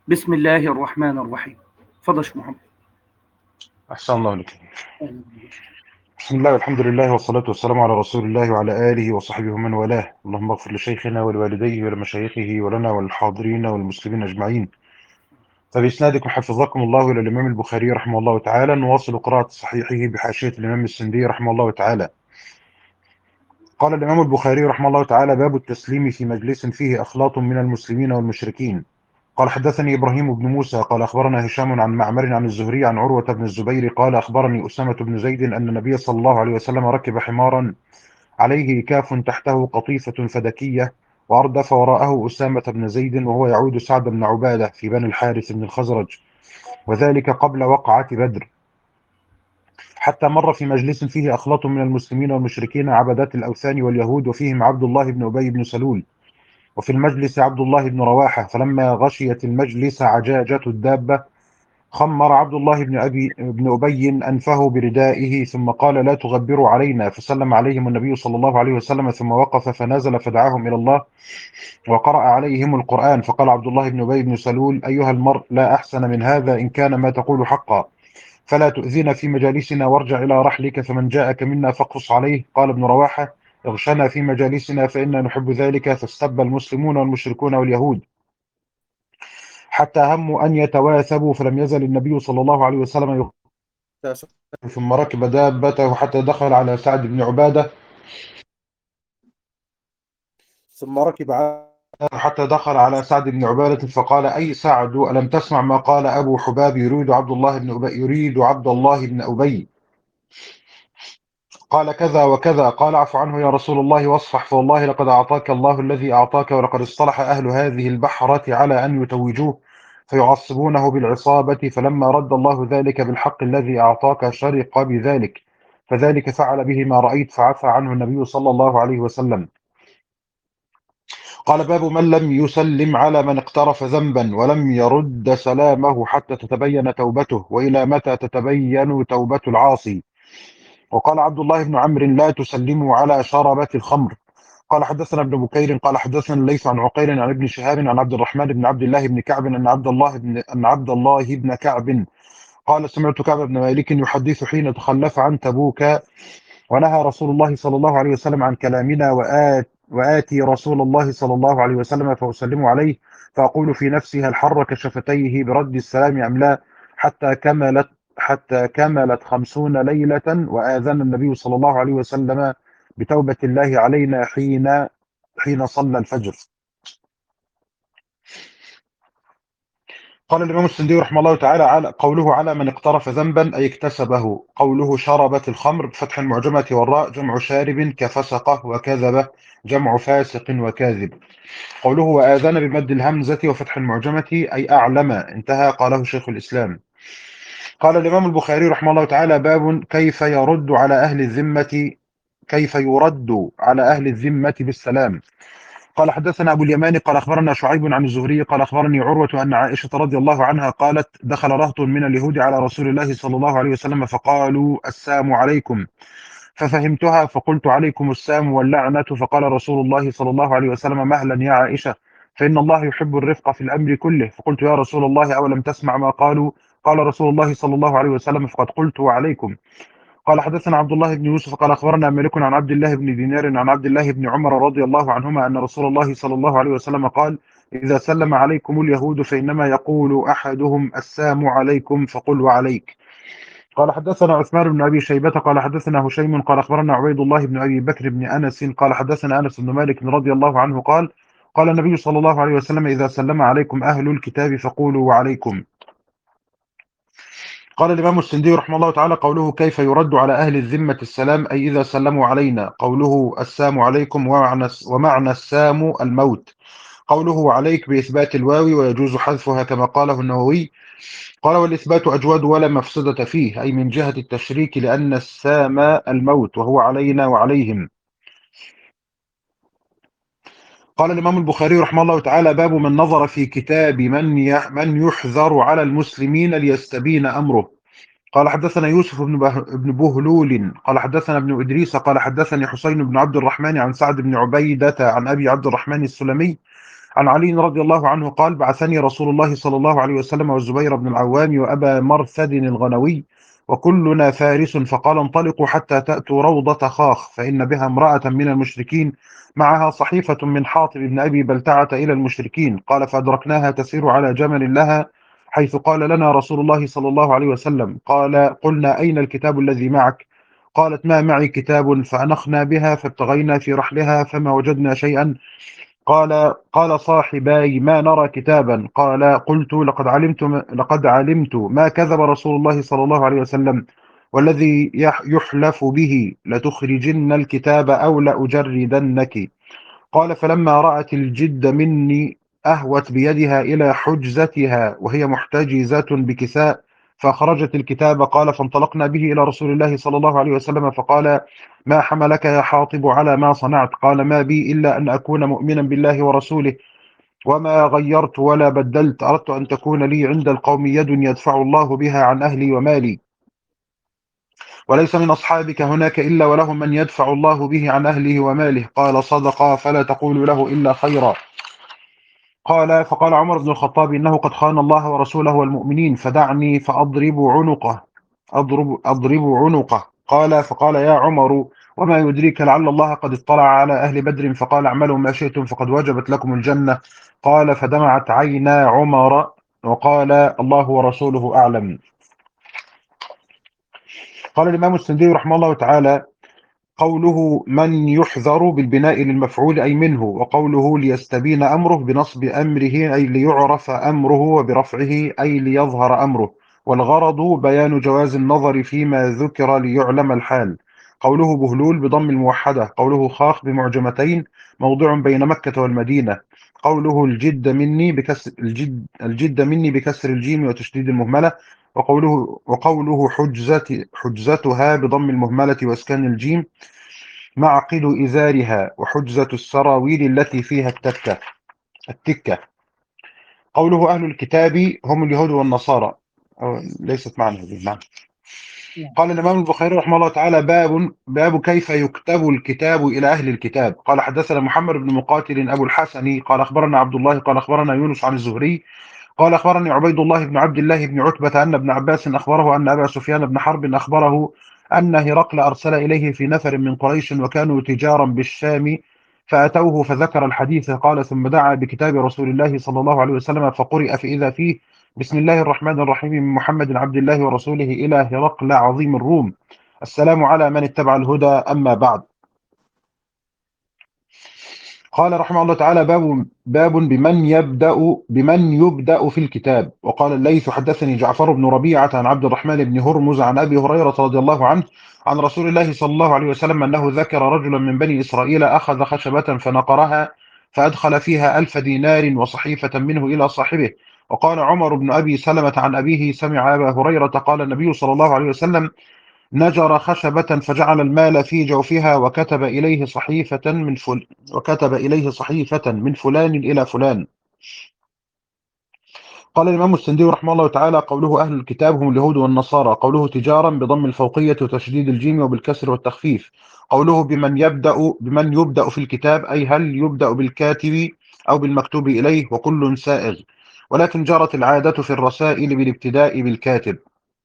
بسم الله الرحمن الرحيم. تفضل يا شيخ محمد. أحسن الله لك. أهلا بك. بسم الله والحمد لله والصلاة والسلام على رسول الله وعلى آله وصحبه ومن والاه. اللهم اغفر لشيخنا ولوالديه ولمشايخه ولنا وللحاضرين والمسلمين أجمعين. فبإسنادكم حفظكم الله إلى الإمام البخاري رحمه الله تعالى، نواصل قراءة صحيحه بحاشية الإمام السندي رحمه الله تعالى. قال الإمام البخاري رحمه الله تعالى: باب التسليم في مجلس فيه أخلاط من المسلمين والمشركين. قال: حدثني إبراهيم بن موسى قال أخبرنا هشام عن معمر عن الزهري عن عروة بن الزبير قال: أخبرني أسامة بن زيد أن النبي صلى الله عليه وسلم ركب حمارا عليه كاف تحته قطيفة فدكية، وأردف وراءه أسامة بن زيد وهو يعود سعد بن عبادة في بني الحارث بن الخزرج، وذلك قبل وقعة بدر، حتى مر في مجلس فيه أخلاط من المسلمين والمشركين عبدات الأوثان واليهود، وفيهم عبد الله بن أبي بن سلول، وفي المجلس عبد الله بن رواحة. فلما غشيت المجلس عجاجة الدابة خمر عبد الله بن أبي أنفه بردائه، ثم قال: لا تغبروا علينا. فسلم عليهم النبي صلى الله عليه وسلم، ثم وقف فنزل فدعاهم إلى الله وقرأ عليهم القرآن. فقال عبد الله بن أبي بن سلول: أيها المرء، لا أحسن من هذا إن كان ما تقول حقا، فلا تؤذينا في مجالسنا وارجع إلى رحلك، فمن جاءك منا فاقص عليه. قال ابن رواحة: اغشنا في مجالسنا فإنا نحب ذلك. فاستب المسلمون والمشركون واليهود حتى هموا أن يتواثبوا، فلم يزل النبي صلى الله عليه وسلم ثم ركب دابته حتى دخل على سعد بن عبادة ثم ركب حتى دخل على سعد بن عبادة فقال: أي سعد، ألم تسمع ما قال أبو حباب يريد عبد الله بن أبي، قال كذا وكذا. قال: اعف عنه يا رسول الله واصفح، فوالله لقد أعطاك الله الذي أعطاك، ولقد اصطلح أهل هذه البحرة على أن يتوجوه فيعصبونه بالعصابة، فلما رد الله ذلك بالحق الذي أعطاك شرق بذلك، فذلك فعل به ما رأيت، فعفى عنه النبي صلى الله عليه وسلم. قال: باب من لم يسلم على من اقترف ذنبا ولم يرد سلامه حتى تتبين توبته، وإلى متى تتبين توبة العاصي. وقال عبد الله بن عمرو: لا تسلموا على شربة الخمر. قال: حدثنا ابن بكير قال حدثنا الليث عن عقيل عن ابن شهاب عن عبد الرحمن بن عبد الله بن كعب أن عبد الله بن كعب قال: سمعت كعب بن مالك يحدث حين تخلف عن تبوك، ونهى رسول الله صلى الله عليه وسلم عن كلامنا، وآتي رسول الله صلى الله عليه وسلم فأسلم عليه، فأقول في نفسي: هل حرك شفتيه برد السلام أم لا؟ حتى كملت 50 ليلة، وآذن النبي صلى الله عليه وسلم بتوبة الله علينا حين صلى الفجر. قال الإمام السندي رحمه الله تعالى: قوله على من اقترف ذنبا أي اكتسبه. قوله شربت الخمر بفتح المعجمة والراء جمع شارب كفسقه، وكذب جمع فاسق وكاذب. قوله وآذن بمد الهمزة وفتح المعجمة أي أعلم، انتهى. قاله شيخ الإسلام. قال الإمام البخاري رحمه الله تعالى: باب كيف يرد على أهل الذمة بالسلام. قال: حدثنا أبو اليمان قال أخبرنا شعيب عن الزهري قال أخبرني عروة أن عائشة رضي الله عنها قالت: دخل رهط من اليهود على رسول الله صلى الله عليه وسلم فقالوا: السلام عليكم. ففهمتها فقلت: عليكم السلام واللعنة. فقال رسول الله صلى الله عليه وسلم: مهلا يا عائشة، فإن الله يحب الرفق في الأمر كله. فقلت: يا رسول الله، أولم تسمع ما قالوا؟ قال رسول الله صلى الله عليه وسلم: فقد قلت وعليكم. قال: حدثنا عبد الله بن يوسف قال أخبرنا مالك عن عبد الله بن دينار عن عبد الله بن عمر رضي الله عنهما أن رسول الله صلى الله عليه وسلم قال: إذا سلم عليكم اليهود فإنما يقول أحدهم: السلام عليكم، فقل وعليك. قال: حدثنا عثمان بن أبي شيبة قال حدثنا هشيم قال أخبرنا عبيد الله بن أبي بكر بن أنس قال حدثنا أنس بن مالك رضي الله عنه قال: قال النبي صلى الله عليه وسلم: إذا سلم عليكم أهل الكتاب فقولوا وعليكم. قال الإمام السندي رحمه الله تعالى: قوله كيف يرد على أهل الذمة السلام أي إذا سلموا علينا. قوله السلام عليكم ومعنى السام الموت. قوله عليك بإثبات الواو ويجوز حذفها كما قاله النووي. قال: والإثبات أجود ولا مفسدة فيه، أي من جهة التشريك، لأن السام الموت وهو علينا وعليهم. قال الإمام البخاري رحمه الله تعالى: باب من نظر في كتاب من يحذر على المسلمين ليستبين أمره. قال: حدثنا يوسف بن بهلول قال حدثنا ابن إدريس قال حدثني حسين بن عبد الرحمن عن سعد بن عبيدة عن أبي عبد الرحمن السلمي عن علي رضي الله عنه قال: بعثني رسول الله صلى الله عليه وسلم والزبير بن العوام وأبا مرثد الغنوي وكلنا فارس، فقال: انطلقوا حتى تأتوا روضة خاخ، فإن بها امرأة من المشركين معها صحيفة من حاطب بن أبي بلتعة إلى المشركين. قال: فأدركناها تسير على جمل لها، حيث قال لنا رسول الله صلى الله عليه وسلم. قلنا: أين الكتاب الذي معك؟ قالت: ما معي كتاب. فأنخنا بها فابتغينا في رحلها فما وجدنا شيئا. قال صاحباي: ما نرى كتابا. قلت: لقد علمت ما كذب رسول الله صلى الله عليه وسلم، والذي يحلف به لتخرجن الكتاب أو لأجردنك. قال: فلما رأت الجد مني أهوت بيدها إلى حجزتها وهي محتجزة بكساء، فأخرجت الكتاب. قال: فانطلقنا به إلى رسول الله صلى الله عليه وسلم، فقال: ما حملك يا حاطب على ما صنعت؟ قال: ما بي إلا أن أكون مؤمنا بالله ورسوله، وما غيرت ولا بدلت. أردت أن تكون لي عند القوم يد يدفع الله بها عن أهلي ومالي، وليس من أصحابك هناك إلا وله من يدفع الله به عن أهله وماله. قال: صدق، فلا تقول له إلا خيرا. فقال عمر بن الخطاب: إنه قد خان الله ورسوله والمؤمنين، فدعني فأضرب عنقه. أضرب عنقه. فقال: يا عمر، وما يدريك لعل الله قد اطلع على أهل بدر فقال: اعملوا ما شئتم فقد وجبت لكم الجنة. فدمعت عينا عمر وقال: الله ورسوله أعلم. قال الإمام السندي رحمه الله تعالى: قوله من يحذر بالبناء للمفعول أي منه، وقوله ليستبين أمره بنصب أمره أي ليعرف أمره، وبرفعه أي ليظهر أمره، والغرض بيان جواز النظر فيما ذكر ليعلم الحال. قوله بهلول بضم الموحدة. قوله خاخ بمعجمتين، موضع بين مكة والمدينة. قوله الجد مني بكسر الجيم وتشديد المهملة. وقوله حجزتها بضم المهملة واسكان الجيم، معقد إزارها، وحجزة السراويل التي فيها التكة. قوله أهل الكتاب هم اليهود والنصارى، ليست معنى هذه المعنى. قال الإمام البخاري رحمه الله تعالى: باب كيف يكتب الكتاب إلى أهل الكتاب. قال: حدثنا محمد بن مقاتل أبو الحسن قال أخبرنا عبد الله قال أخبرنا يونس عن الزهري قال أخبرني عبيد الله بن عبد الله بن عتبة أن ابن عباس أخبره أن أبا سفيان بن حرب أخبره أن هرقل أرسل إليه في نفر من قريش وكانوا تجارا بالشام، فأتوه فذكر الحديث. قال: ثم دعا بكتاب رسول الله صلى الله عليه وسلم فقرئ، فإذا فيه: بسم الله الرحمن الرحيم، من محمد عبد الله ورسوله إلى هرقل عظيم الروم، السلام على من اتبع الهدى، أما بعد. قال رحمه الله تعالى: باب بمن يبدأ في الكتاب. وقال الليث: حدثني جعفر بن ربيعة عن عبد الرحمن بن هرمز عن أبي هريرة رضي الله عنه عن رسول الله صلى الله عليه وسلم أنه ذكر رجلا من بني إسرائيل أخذ خشبة فنقرها فأدخل فيها 1000 دينار وصحيفة منه إلى صاحبه. وقال عمر بن أبي سلمة عن أبيه: سمع أبا هريرة قال النبي صلى الله عليه وسلم: نجر خشبة فجعل المال في جوفها وكتب إليه صحيفة من فلان إلى فلان. قال الإمام السندي رحمه الله تعالى: قوله أهل الكتاب هم اليهود والنصارى. قوله تجارا بضم الفوقية وتشديد الجيم وبالكسر والتخفيف. قوله بمن يبدأ في الكتاب أي هل يبدأ بالكاتب أو بالمكتوب إليه، وكل سائغ، ولكن جرت العادة في الرسائل بالابتداء بالكاتب.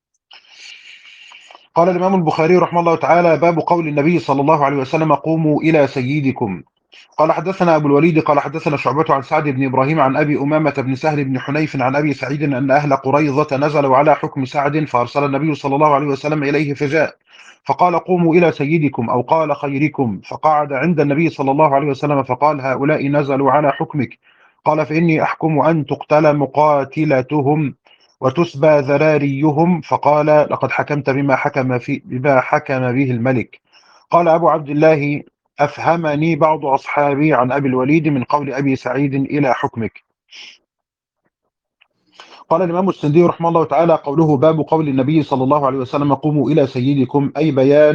قال الإمام البخاري رحمه الله تعالى: باب قول النبي صلى الله عليه وسلم: قوموا إلى سيدكم. قال حدثنا أبو الوليد قال حدثنا شعبة عن سعد بن إبراهيم عن أبي أمامة بن سهل بن حنيف عن أبي سعيد أن أهل قريظة نزلوا على حكم سعد، فأرسل النبي صلى الله عليه وسلم إليه فجاء فقال: قوموا إلى سيدكم، أو قال خيركم. فقعد عند النبي صلى الله عليه وسلم فقال: هؤلاء نزلوا على حكمك. قال: فإني أحكم أن تقتل مقاتلتهم وتسبى ذراريهم. فقال: لقد حكمت بما حكم به الملك. قال أبو عبد الله: أفهمني بعض أصحابي عن أبي الوليد من قول أبي سعيد إلى حكمك. قال الإمام السندي رحمه الله تعالى: قوله باب قول النبي صلى الله عليه وسلم: قوموا إلى سيدكم، أي بيان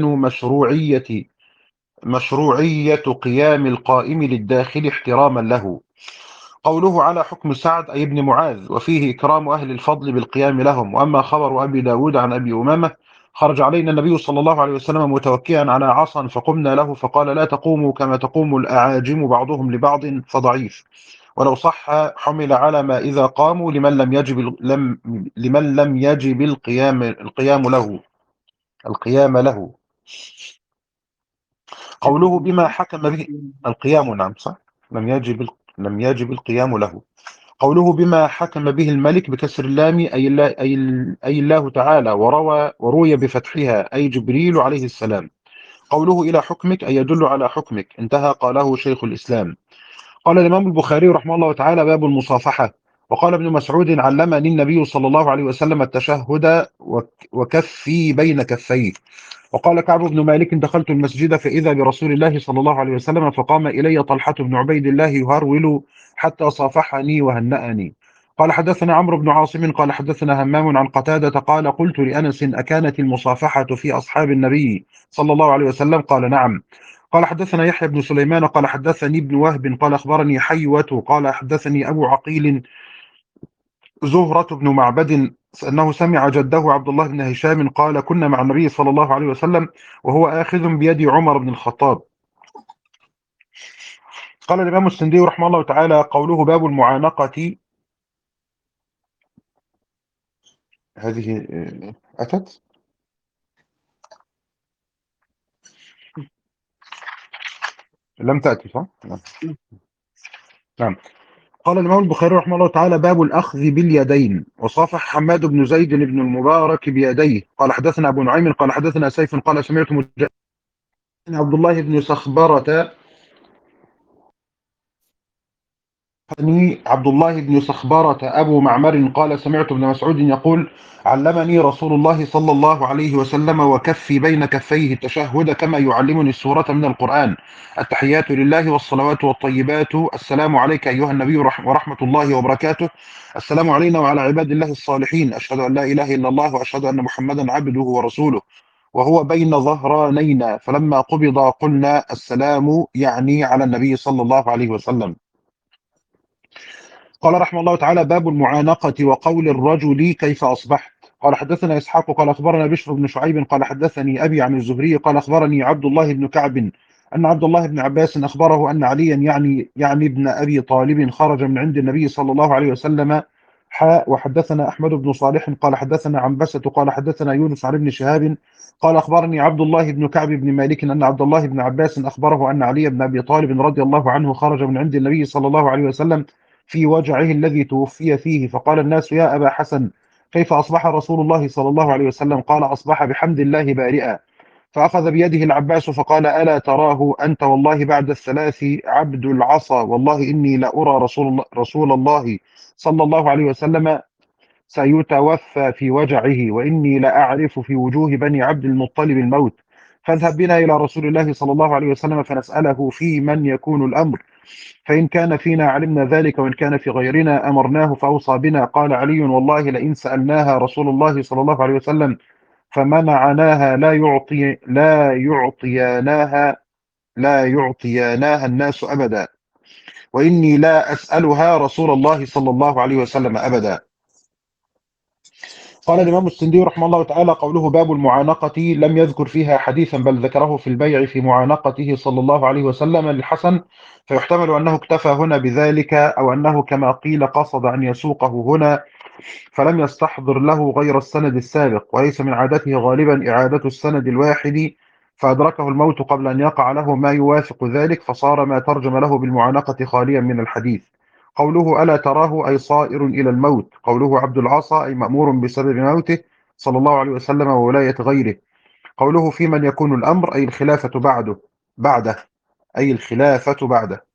مشروعية قيام القائم للداخل احتراما له. قوله على حكم سعد أي ابن معاذ، وفيه إكرام أهل الفضل بالقيام لهم. وأما خبر أبي داود عن أبي أمامة: خرج علينا النبي صلى الله عليه وسلم متوكئا على عصا فقمنا له، فقال: لا تقوموا كما تقوم الأعاجم بعضهم لبعض، فضعيف. ولو صح حمل على ما إذا قاموا لمن لم يجب القيام له. قوله بما حكم به القيام، نعم صح، لم يجب القيام له. قوله بما حكم به الملك بكسر اللام أي الله تعالى، وروي بفتحها أي جبريل عليه السلام. قوله إلى حكمك أي يدل على حكمك، انتهى. قاله شيخ الإسلام. قال الإمام البخاري رحمه الله تعالى: باب المصافحة. وقال ابن مسعود: علمني النبي صلى الله عليه وسلم التشهد وكفي بين كفيه. وقال كعب بن مالك: دخلت المسجد فإذا برسول الله صلى الله عليه وسلم، فقام إلي طلحة بن عبيد الله يهرول حتى صافحني وهنأني. قال حدثنا عمرو بن عاصم قال حدثنا همام عن قتادة قال: قلت لأنس: أكانت المصافحة في أصحاب النبي صلى الله عليه وسلم؟ قال: نعم. قال حدثنا يحيى بن سليمان قال حدثني ابن وهب قال أخبرني حيوة قال حدثني أبو عقيل زهرة بن معبد أنه سمع جده عبد الله بن هشام قال: كنا مع النبي صلى الله عليه وسلم وهو آخذ بيد عمر بن الخطاب. قال الإمام السندي رحمه الله تعالى: قوله باب المعانقة، هذه أتت لم تأتي صح؟ نعم. نعم. قال الإمام البخاري رحمه الله تعالى: باب الأخذ باليدين. وصافح حماد بن زيد بن المبارك بيديه. قال حدثنا أبو نعيم قال حدثنا سيف قال سمعت عبد الله بن صخبرة عبد الله بن صخبرة أبو معمر قال سمعت ابن مسعود يقول: علمني رسول الله صلى الله عليه وسلم وكفي بين كفيه التشهد كما يعلمني السورة من القرآن: التحيات لله والصلوات والطيبات، السلام عليك أيها النبي ورحمة الله وبركاته، السلام علينا وعلى عباد الله الصالحين، أشهد أن لا إله إلا الله وأشهد أن محمدا عبده ورسوله، وهو بين ظهرانينا، فلما قبض قلنا السلام، يعني على النبي صلى الله عليه وسلم. قال رحمه الله تعالى: باب المعانقة وقول الرجل كيف أصبحت. قال حدثنا إسحاق قال أخبرنا بشر بن شعيب قال حدثني أبي عن الزهري قال أخبرني عبد الله بن كعب أن عبد الله بن عباس أخبره أن عليا يعني ابن أبي طالب خرج من عند النبي صلى الله عليه وسلم. وحدثنا أحمد بن صالح قال حدثنا عنبسة قال حدثنا يونس عن ابن شهاب قال أخبرني عبد الله بن كعب بن مالك أن عبد الله بن عباس أخبره أن علي بن أبي طالب رضي الله عنه خرج من عند النبي صلى الله عليه وسلم في وجعه الذي توفي فيه، فقال الناس: يا أبا حسن، كيف أصبح رسول الله صلى الله عليه وسلم؟ قال: أصبح بحمد الله بارئا. فأخذ بيده العباس فقال: ألا تراه أنت والله بعد الثلاث عبد العصا، والله إني لأرى رسول الله صلى الله عليه وسلم سيتوفى في وجعه، وإني لأعرف في وجوه بني عبد المطلب الموت، فاذهب بنا إلى رسول الله صلى الله عليه وسلم فنسأله في من يكون الأمر، فإن كان فينا علمنا ذلك، وإن كان في غيرنا أمرناه فأوصى بنا. قال علي: والله لئن سألناها رسول الله صلى الله عليه وسلم فمنعناها لا يعطيناها الناس أبدا، وإني لا أسألها رسول الله صلى الله عليه وسلم أبدا. قال الإمام السندي رحمه الله تعالى: قوله باب المعانقة لم يذكر فيها حديثا، بل ذكره في البيع في معانقته صلى الله عليه وسلم للحسن، فيحتمل أنه اكتفى هنا بذلك، أو أنه كما قيل قصد أن يسوقه هنا فلم يستحضر له غير السند السابق، وليس من عادته غالبا إعادة السند الواحد، فأدركه الموت قبل أن يقع له ما يوافق ذلك، فصار ما ترجم له بالمعانقة خاليا من الحديث. قوله ألا تراه أي صائر إلى الموت. قوله عبد العصا أي مأمور بسبب موته صلى الله عليه وسلم وولاية غيره. قوله في من يكون الأمر أي الخلافة بعده أي الخلافة بعده.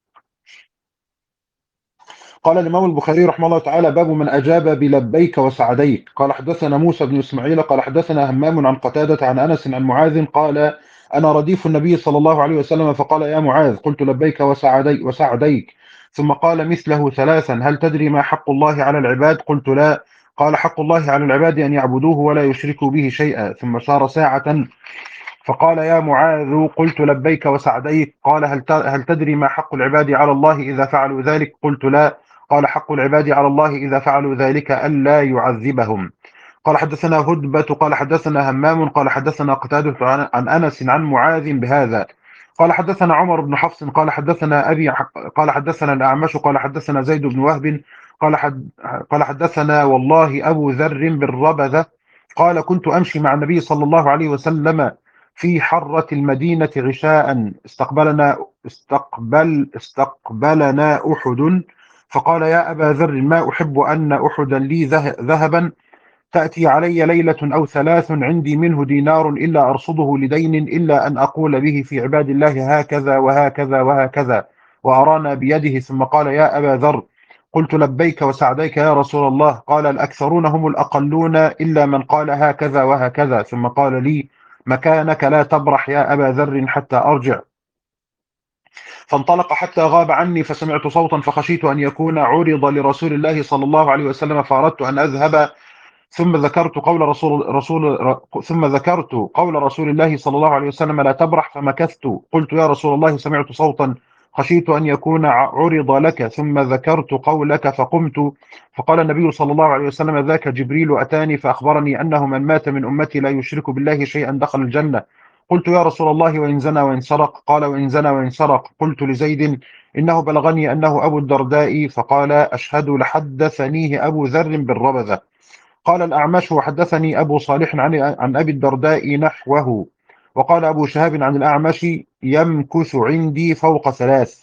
قال الإمام البخاري رحمه الله تعالى: باب من أجاب بلبيك وسعديك. قال حدثنا موسى بن إسماعيل قال حدثنا همام عن قتادة عن أنس عن معاذ قال: أنا رديف النبي صلى الله عليه وسلم، فقال: يا معاذ، قلت لبيك وسعديك، ثم قال مثله ثلاثا: هل تدري ما حق الله على العباد؟ قلت لا. قال: حق الله على العباد أن يعبدوه ولا يشركوا به شيئا. ثم سار ساعة فقال: يا معاذ، قلت لبيك وسعديك. قال: هل تدري ما حق العباد على الله إذا فعلوا ذلك؟ قلت لا. قال: حق العباد على الله إذا فعلوا ذلك ألا يعذبهم. قال حدثنا هدبة قال حدثنا همام قال حدثنا قتادة عن أنس عن معاذ بهذا. قال حدثنا عمر بن حفص قال حدثنا أبي قال حدثنا الأعمش قال حدثنا زيد بن وهب قال قال حدثنا والله أبو ذر بالربذة قال كنت أمشي مع النبي صلى الله عليه وسلم في حرة المدينة غشاء استقبلنا أحد فقال يا أبا ذر ما أحب أن أحدا لي ذهبا تأتي علي ليلة أو ثلاث عندي منه دينار إلا أرصده لدين إلا أن أقول به في عباد الله هكذا وهكذا وهكذا وأرانا بيده ثم قال يا أبا ذر قلت لبيك وسعديك يا رسول الله قال الأكثرون هم الأقلون إلا من قال هكذا وهكذا ثم قال لي مكانك لا تبرح يا أبا ذر حتى أرجع فانطلق حتى غاب عني فسمعت صوتا فخشيت أن يكون عرض لرسول الله صلى الله عليه وسلم فأردت أن أذهب ثم ذكرت قول رسول الله صلى الله عليه وسلم لا تبرح فمكثت قلت يا رسول الله سمعت صوتا خشيت أن يكون عرض لك ثم ذكرت قولك فقمت فقال النبي صلى الله عليه وسلم ذاك جبريل أتاني فأخبرني أنه من مات من أمتي لا يشرك بالله شيئا دخل الجنة قلت يا رسول الله وإن زنى وإن سرق قال وإن زنى وإن سرق قلت لزيد إنه بلغني أنه أبو الدرداء فقال أشهد لحدثنيه أبو ذر بالربذة قال الأعمش وحدثني أبو صالح عن أبي الدرداء نحوه وقال أبو شهاب عن الأعمش يمكث عندي فوق ثلاث.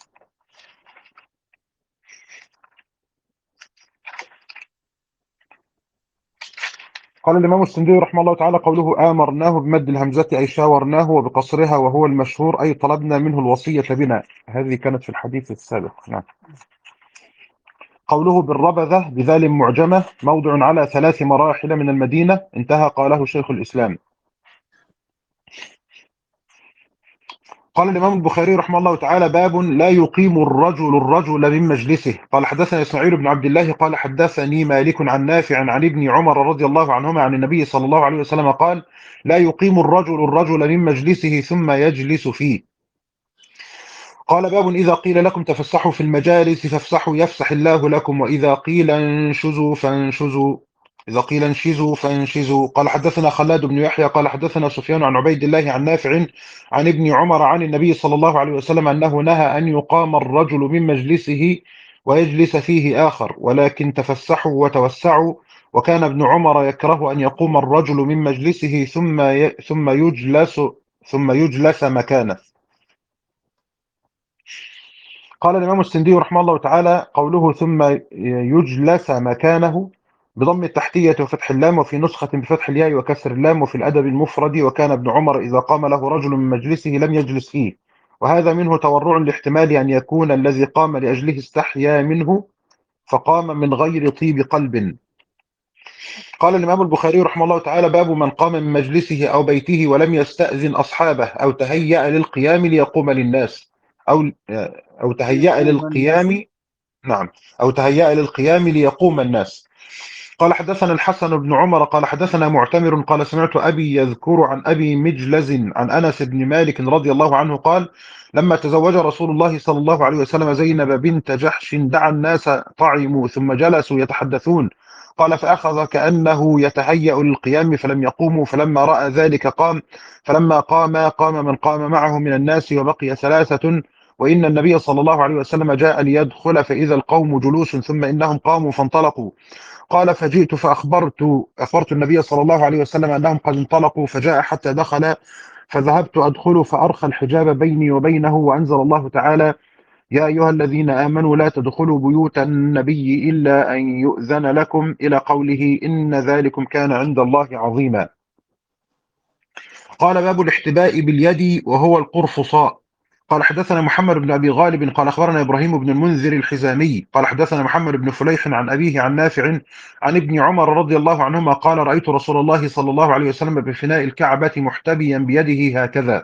قال الإمام السندي رحمه الله تعالى قوله آمرناه بمد الهمزة أي شاورناه وبقصرها وهو المشهور أي طلبنا منه الوصية بنا. هذه كانت في الحديث السابق. نعم. قوله بالربذة بذال معجمة موضع على 3 مراحل من المدينة انتهى قاله شيخ الإسلام. قال الإمام البخاري رحمه الله تعالى باب لا يقيم الرجل من مجلسه. قال حدثنا إسماعيل بن عبد الله قال حدثني مالك عن نافع عن ابن عمر رضي الله عنهما عن النبي صلى الله عليه وسلم قال لا يقيم الرجل من مجلسه ثم يجلس فيه. قال باب إذا قيل لكم تفسحوا في المجالس فافسحوا يفسح الله لكم وإذا قيل انشزوا فانشزوا فانشزوا. قال حدثنا خلاد بن يحيى قال حدثنا سفيان عن عبيد الله عن نافع عن ابن عمر عن النبي صلى الله عليه وسلم أنه نهى أن يقام الرجل من مجلسه ويجلس فيه آخر ولكن تفسحوا وتوسعوا وكان ابن عمر يكره أن يقوم الرجل من مجلسه ثم يجلس مكانه. قال الإمام السندي رحمه الله تعالى قوله ثم يجلس مكانه بضم التحتية وفتح اللام وفي نسخة بفتح الياء وكسر اللام وفي الأدب المفرد وكان ابن عمر إذا قام له رجل من مجلسه لم يجلس فيه وهذا منه تورع لاحتمال أن يكون الذي قام لأجله استحيا منه فقام من غير طيب قلب. قال الإمام البخاري رحمه الله تعالى باب من قام من مجلسه أو بيته ولم يستأذن أصحابه أو تهيأ للقيام ليقوم للناس أو تهيأ للقيام نعم أو تهيأ للقيام ليقوم الناس. قال حدثنا الحسن بن عمر قال حدثنا معتمر قال سمعت أبي يذكر عن أبي مجلز عن أنس بن مالك رضي الله عنه قال لما تزوج رسول الله صلى الله عليه وسلم زينب بنت جحش دعا الناس طعموا ثم جلسوا يتحدثون قال فأخذ كأنه يتهيأ للقيام فلم يقوموا فلما رأى ذلك قام فلما قام من قام معه من الناس وبقي 3 وإن النبي صلى الله عليه وسلم جاء ليدخل فإذا القوم جلوس ثم إنهم قاموا فانطلقوا قال فجئت أخبرت النبي صلى الله عليه وسلم أنهم قد انطلقوا فجاء حتى دخل فذهبت أدخل فأرخى الحجاب بيني وبينه وأنزل الله تعالى يا أيها الذين آمنوا لا تدخلوا بيوت النبي إلا أن يؤذن لكم إلى قوله إن ذلكم كان عند الله عظيما. قال باب الاحتباء باليد وهو القرفصاء. قال حدثنا محمد بن أبي غالب قال أخبرنا إبراهيم بن المنذر الحزامي قال حدثنا محمد بن فليح عن أبيه عن نافع عن ابن عمر رضي الله عنهما قال رأيت رسول الله صلى الله عليه وسلم بفناء الكعبة محتبيا بيده هكذا.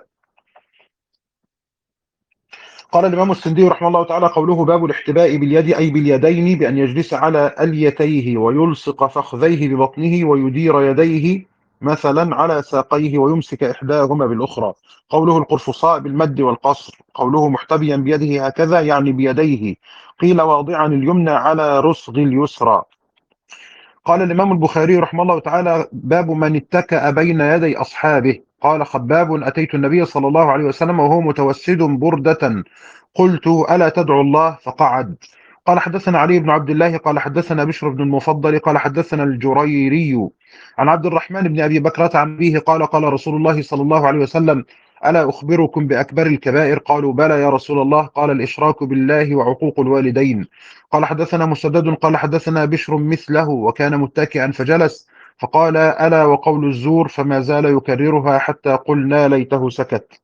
قال الإمام السندي رحمه الله تعالى قوله باب الاحتباء باليد أي باليدين بأن يجلس على أليتيه ويلصق فخذيه ببطنه ويدير يديه مثلا على ساقيه ويمسك إحداهما بالأخرى. قوله القرفصاء بالمد والقصر. قوله محتبيا بيده هكذا يعني بيديه قيل واضعا اليمنى على رسغ اليسرى. قال الإمام البخاري رحمه الله تعالى باب من اتكأ بين يدي أصحابه. قال خباب: أتيت النبي صلى الله عليه وسلم وهو متوسد بردة، قلت: ألا تدعو الله؟ فقعد. قال حدثنا علي بن عبد الله قال حدثنا بشر بن المفضل قال حدثنا الجريري عن عبد الرحمن بن أبي بكرة عن أبيه قال: قال رسول الله صلى الله عليه وسلم: ألا أخبركم بأكبر الكبائر؟ قالوا: بلى يا رسول الله. قال: الإشراك بالله وعقوق الوالدين. قال حدثنا مسدد قال حدثنا بشر مثله وكان متكئا فجلس، فقال: ألا وقول الزور؟ فما زال يكررها حتى قلنا ليته سكت.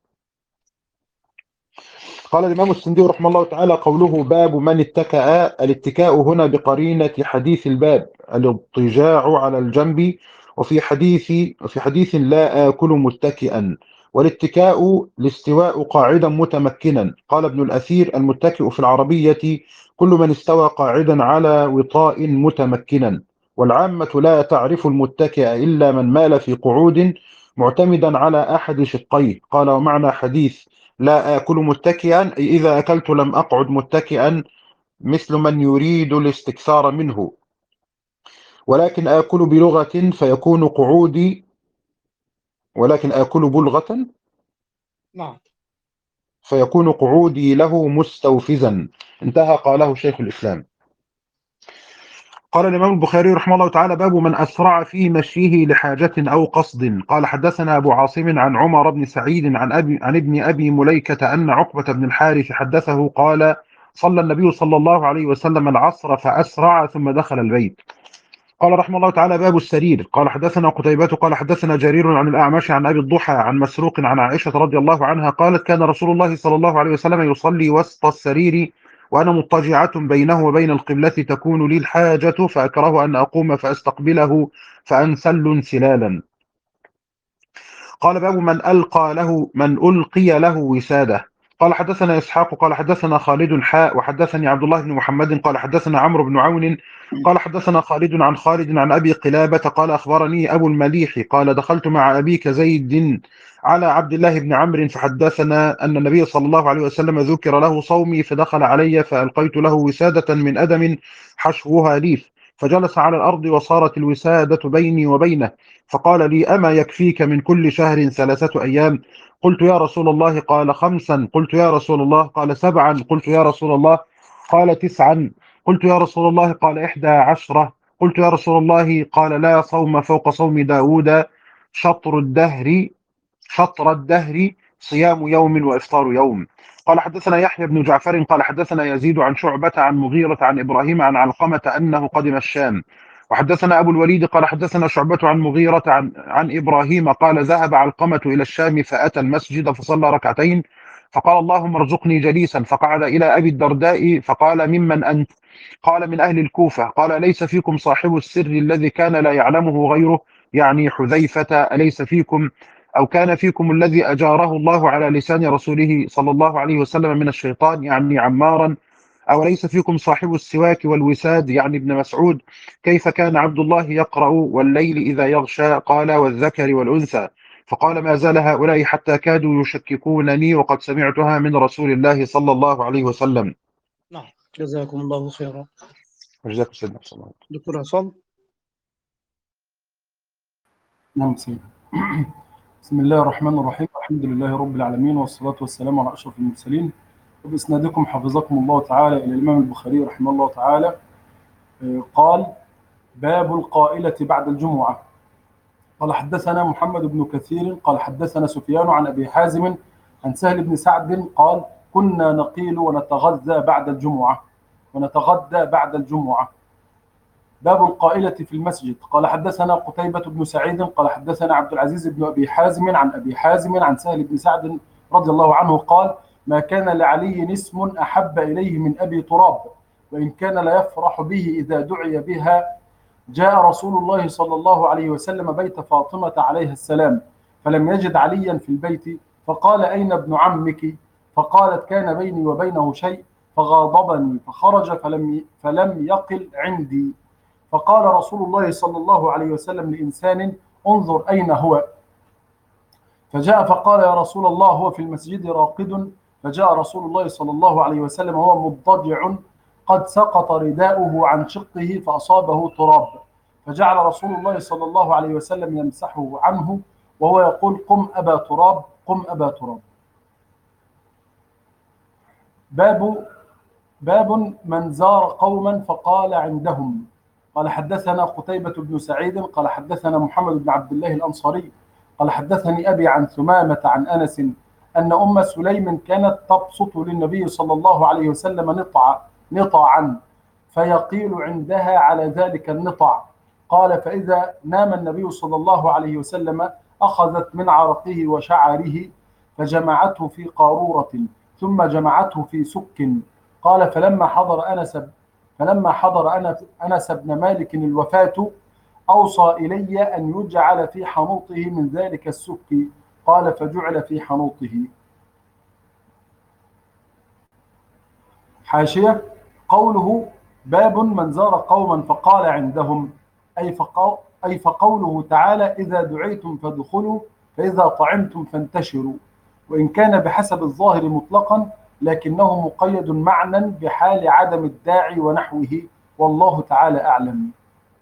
قال الإمام السندي رحمه الله تعالى: قوله باب من اتكأ، الاتكاء هنا بقرينة حديث الباب الاضطجاع على الجنب، وفي حديث لا آكل متكئا، والاتكاء الاستواء قاعدا متمكنا. قال ابن الأثير: المتكئ في العربية كل من استوى قاعدا على وطاء متمكنا، والعامة لا تعرف المتكئ إلا من مال في قعود معتمدا على أحد شقيه. قال: ومعنى حديث لا آكل متكئا أي إذا أكلت لم أقعد متكئا، مثل من يريد الاستكثار منه، ولكن آكل بلغة فيكون قعودي، ولكن آكل بلغة نعم. فيكون قعودي له مستوفزا. انتهى. قاله شيخ الإسلام. قال الإمام البخاري رحمه الله تعالى: باب من أسرع في مشيه لحاجة أو قصد. قال حدثنا أبو عاصم عن عمر بن سعيد عن ابن أبي مليكة أن عقبة بن الحارث حدثه قال: صلى النبي صلى الله عليه وسلم العصر فأسرع ثم دخل البيت. قال رحمه الله تعالى: باب السرير. قال حدثنا قتيبة قال حدثنا جرير عن الأعمش عن أبي الضحى عن مسروق عن عائشة رضي الله عنها قالت: كان رسول الله صلى الله عليه وسلم يصلي وسط السرير وأنا مضطجعة بينه وبين القبلة تكون لي الحاجة فأكره أن أقوم فأستقبله فأنسل انسلالا. قال: باب من ألقي له وسادة. قال حدثنا إسحاق قال حدثنا خالد وحدثني عبد الله بن محمد قال حدثنا عمرو بن عون قال حدثنا خالد عن أبي قلابة قال: أخبرني أبو المليح قال: دخلت مع أبيك زيد على عبد الله بن عمرو فحدثنا أن النبي صلى الله عليه وسلم ذكر له صومي، فدخل علي فألقيت له وسادة من أدم حشوها ليف، فجلس على الأرض وصارت الوسادة بيني وبينه، فقال لي: أما يكفيك من كل شهر 3 أيام؟ قلت: يا رسول الله. قال: 5. قلت: يا رسول الله. قال: 7. قلت: يا رسول الله. قال: 9. قلت: يا رسول الله. قال: 11. قلت: يا رسول الله. قال: لا صوم فوق صوم داود، شطر الدهر صيام يوم وإفطار يوم. قال حدثنا يحيى بن جعفر قال حدثنا يزيد عن شعبة عن مغيرة عن إبراهيم عن علقمة أنه قدم الشام. وحدثنا أبو الوليد قال حدثنا شعبة عن مغيرة عن إبراهيم قال: ذهب علقمة إلى الشام فأتى المسجد فصلى ركعتين، فقال: اللهم ارزقني جليسا، فقعد إلى أبي الدرداء فقال: ممن أنت؟ قال: من أهل الكوفة. قال: ليس فيكم صاحب السر الذي كان لا يعلمه غيره، يعني حذيفة. أليس فيكم أو كان فيكم الذي أجاره الله على لسان رسوله صلى الله عليه وسلم من الشيطان، يعني عمارا؟ أو ليس فيكم صاحب السواك والوساد، يعني ابن مسعود؟ كيف كان عبد الله يقرأ والليل إذا يغشى؟ قال: والذكر والأنثى. فقال: ما زال هؤلاء حتى كادوا يشككونني وقد سمعتها من رسول الله صلى الله عليه وسلم. نعم، جزاكم الله خيرا. جزاكم سيدنا صلى الله عليه وسلم. دكتور عصام. نعم سيدي. بسم الله الرحمن الرحيم، الحمد لله رب العالمين، والصلاة والسلام على أشرف المرسلين. وبإسنادكم حفظكم الله تعالى إلى الإمام البخاري رحمه الله تعالى قال: باب القائلة بعد الجمعة. قال حدثنا محمد بن كثير قال حدثنا سفيان عن أبي حازم عن سهل بن سعد قال: كنا نقيل ونتغدى بعد الجمعة. باب القائلة في المسجد. قال حدثنا قتيبة بن سعيد قال حدثنا عبد العزيز بن أبي حازم عن أبي حازم عن سهل بن سعد رضي الله عنه قال: ما كان لعلي اسم أحب إليه من أبي تراب، وإن كان لا يفرح به إذا دعي بها. جاء رسول الله صلى الله عليه وسلم بيت فاطمة عليها السلام، فلم يجد عليا في البيت، فقال: أين ابن عمك؟ فقالت: كان بيني وبينه شيء فغاضبني فخرج فلم يقل عندي. فقال رسول الله صلى الله عليه وسلم لإنسان: انظر أين هو؟ فجاء فقال: يا رسول الله، هو في المسجد راقد. فجاء رسول الله صلى الله عليه وسلم وهو مضطجع قد سقط رداؤه عن شقه فأصابه تراب، فجعل رسول الله صلى الله عليه وسلم يمسحه عنه وهو يقول قم أبا تراب قم أبا تراب. باب من زار قوما فقال عندهم. قال حدثنا قتيبة بن سعيد قال حدثنا محمد بن عبد الله الأنصاري قال حدثني أبي عن ثمامة عن أنس أن أم سليم كانت تبسط للنبي صلى الله عليه وسلم نطعا فيقيل عندها على ذلك النطع. قال فإذا نام النبي صلى الله عليه وسلم أخذت من عرقه وشعره فجمعته في قارورة ثم جمعته في سك. قال فلما حضر أنس بن مالك الوفاة أوصى إلي أن يجعل في حنوطه من ذلك السك. قال فجعل في حنوطه. حاشية: قوله باب من زار قوما فقال عندهم أي فقوله تعالى إذا دعيتم فادخلوا فإذا طعمتم فانتشروا، وإن كان بحسب الظاهر مطلقا لكنه مقيد معنى بحال عدم الداعي ونحوه، والله تعالى أعلم.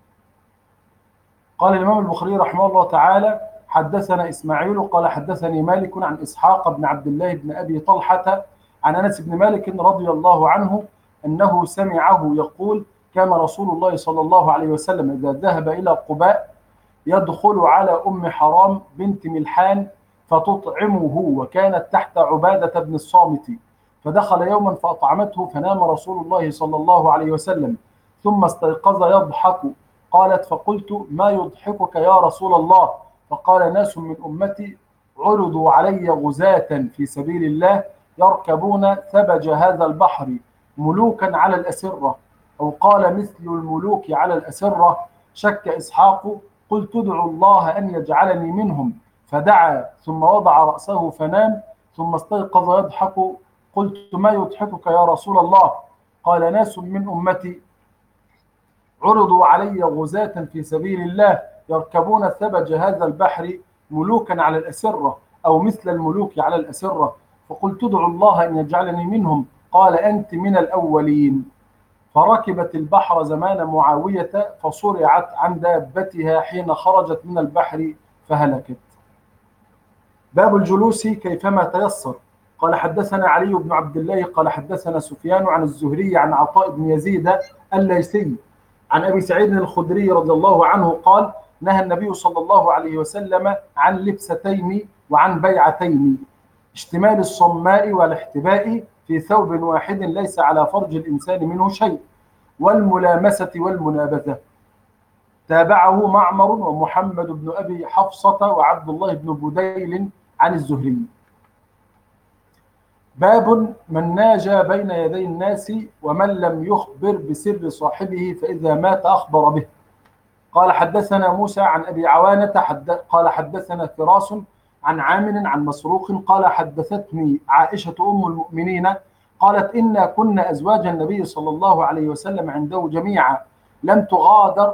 قال الإمام البخاري رحمه الله تعالى حدثنا إسماعيل قال حدثني مالك عن إسحاق بن عبد الله بن أبي طلحة عن أنس بن مالك رضي الله عنه أنه سمعه يقول كان رسول الله صلى الله عليه وسلم إذا ذهب إلى قباء يدخل على أم حرام بنت ملحان فتطعمه، وكانت تحت عبادة بن الصامت، فدخل يوما فأطعمته فنام رسول الله صلى الله عليه وسلم ثم استيقظ يضحك. قالت فقلت ما يضحكك يا رسول الله؟ فقال ناس من أمتي عرضوا علي غزاة في سبيل الله يركبون ثبج هذا البحر ملوكا على الأسرة، أو قال مثل الملوك على الأسرة. شك إسحاق قلت ادعوا الله أن يجعلني منهم، فدعا ثم وضع رأسه فنام ثم استيقظ يضحك. قلت ما يضحكك يا رسول الله؟ قال ناس من أمتي عرضوا علي غزاة في سبيل الله يركبون ثبج هذا البحر ملوكا على الأسرة أو مثل الملوك على الأسرة، فقلت ادعوا الله أن يجعلني منهم. قال أنت من الأولين. فركبت البحر زمان معاوية فصرعت عن دابتها حين خرجت من البحر فهلكت. باب الجلوس كيفما تيسر. قال حدثنا علي بن عبد الله قال حدثنا سفيان عن الزهري عن عطاء بن يزيد الليثي عن أبي سعيد الخدري رضي الله عنه قال نهى النبي صلى الله عليه وسلم عن لبستين وعن بيعتين: اشتمال الصماء والاحتباء في ثوب واحد ليس على فرج الإنسان منه شيء، والملامسة والمنابذة. تابعه معمر ومحمد بن أبي حفصة وعبد الله بن بديل عن الزهري. باب من ناجى بين يدي الناس ومن لم يخبر بسر صاحبه فإذا مات أخبر به. قال حدثنا موسى عن أبي عوانة قال حدثنا فراس عن عامر عن مسروق قال حدثتني عائشة أم المؤمنين قالت إنا كنا أزواج النبي صلى الله عليه وسلم عنده جميعا لم تغادر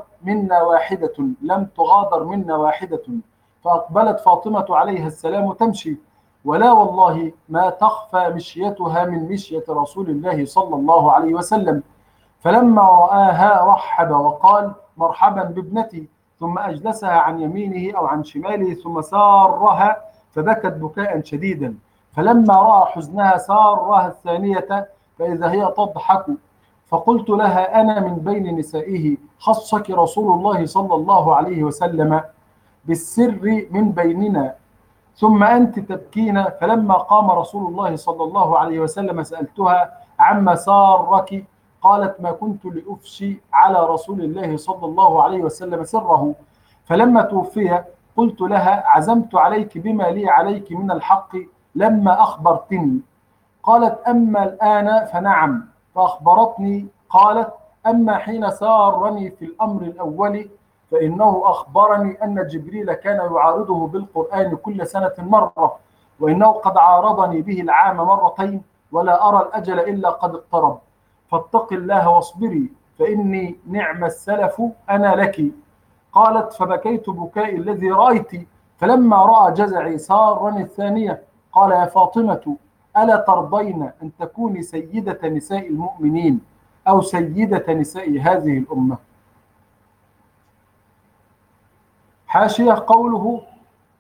منا واحدة. فأقبلت فاطمة عليها السلام تمشي، ولا والله ما تخفى مشيتها من مشية رسول الله صلى الله عليه وسلم. فلما رآها رحب وقال مرحبا بابنتي، ثم أجلسها عن يمينه أو عن شماله ثم سارها فبكت بكاء شديدا. فلما رأى حزنها سارها الثانية فإذا هي تضحك. فقلت لها أنا من بين نسائه خصك رسول الله صلى الله عليه وسلم بالسر من بيننا، ثم أنت تبكين. فلما قام رسول الله صلى الله عليه وسلم سألتها عما سارك، قالت ما كنت لأفشي على رسول الله صلى الله عليه وسلم سره. فلما توفي قلت لها عزمت عليك بما لي عليك من الحق لما أخبرتني. قالت أما الآن فنعم. فأخبرتني قالت أما حين سارني في الأمر الأول فإنه أخبرني أن جبريل كان يعارضه بالقرآن كل سنة مرة، وإنه قد عارضني به العام مرتين، ولا أرى الأجل إلا قد اقترب، فاتق الله واصبري فإني نعم السلف أنا لك. قالت فبكيت بكائي الذي رأيت. فلما رأى جزعي سارني الثانية قال يا فاطمة ألا ترضين أن تكوني سيدة نساء المؤمنين أو سيدة نساء هذه الأمة؟ حاشية: قوله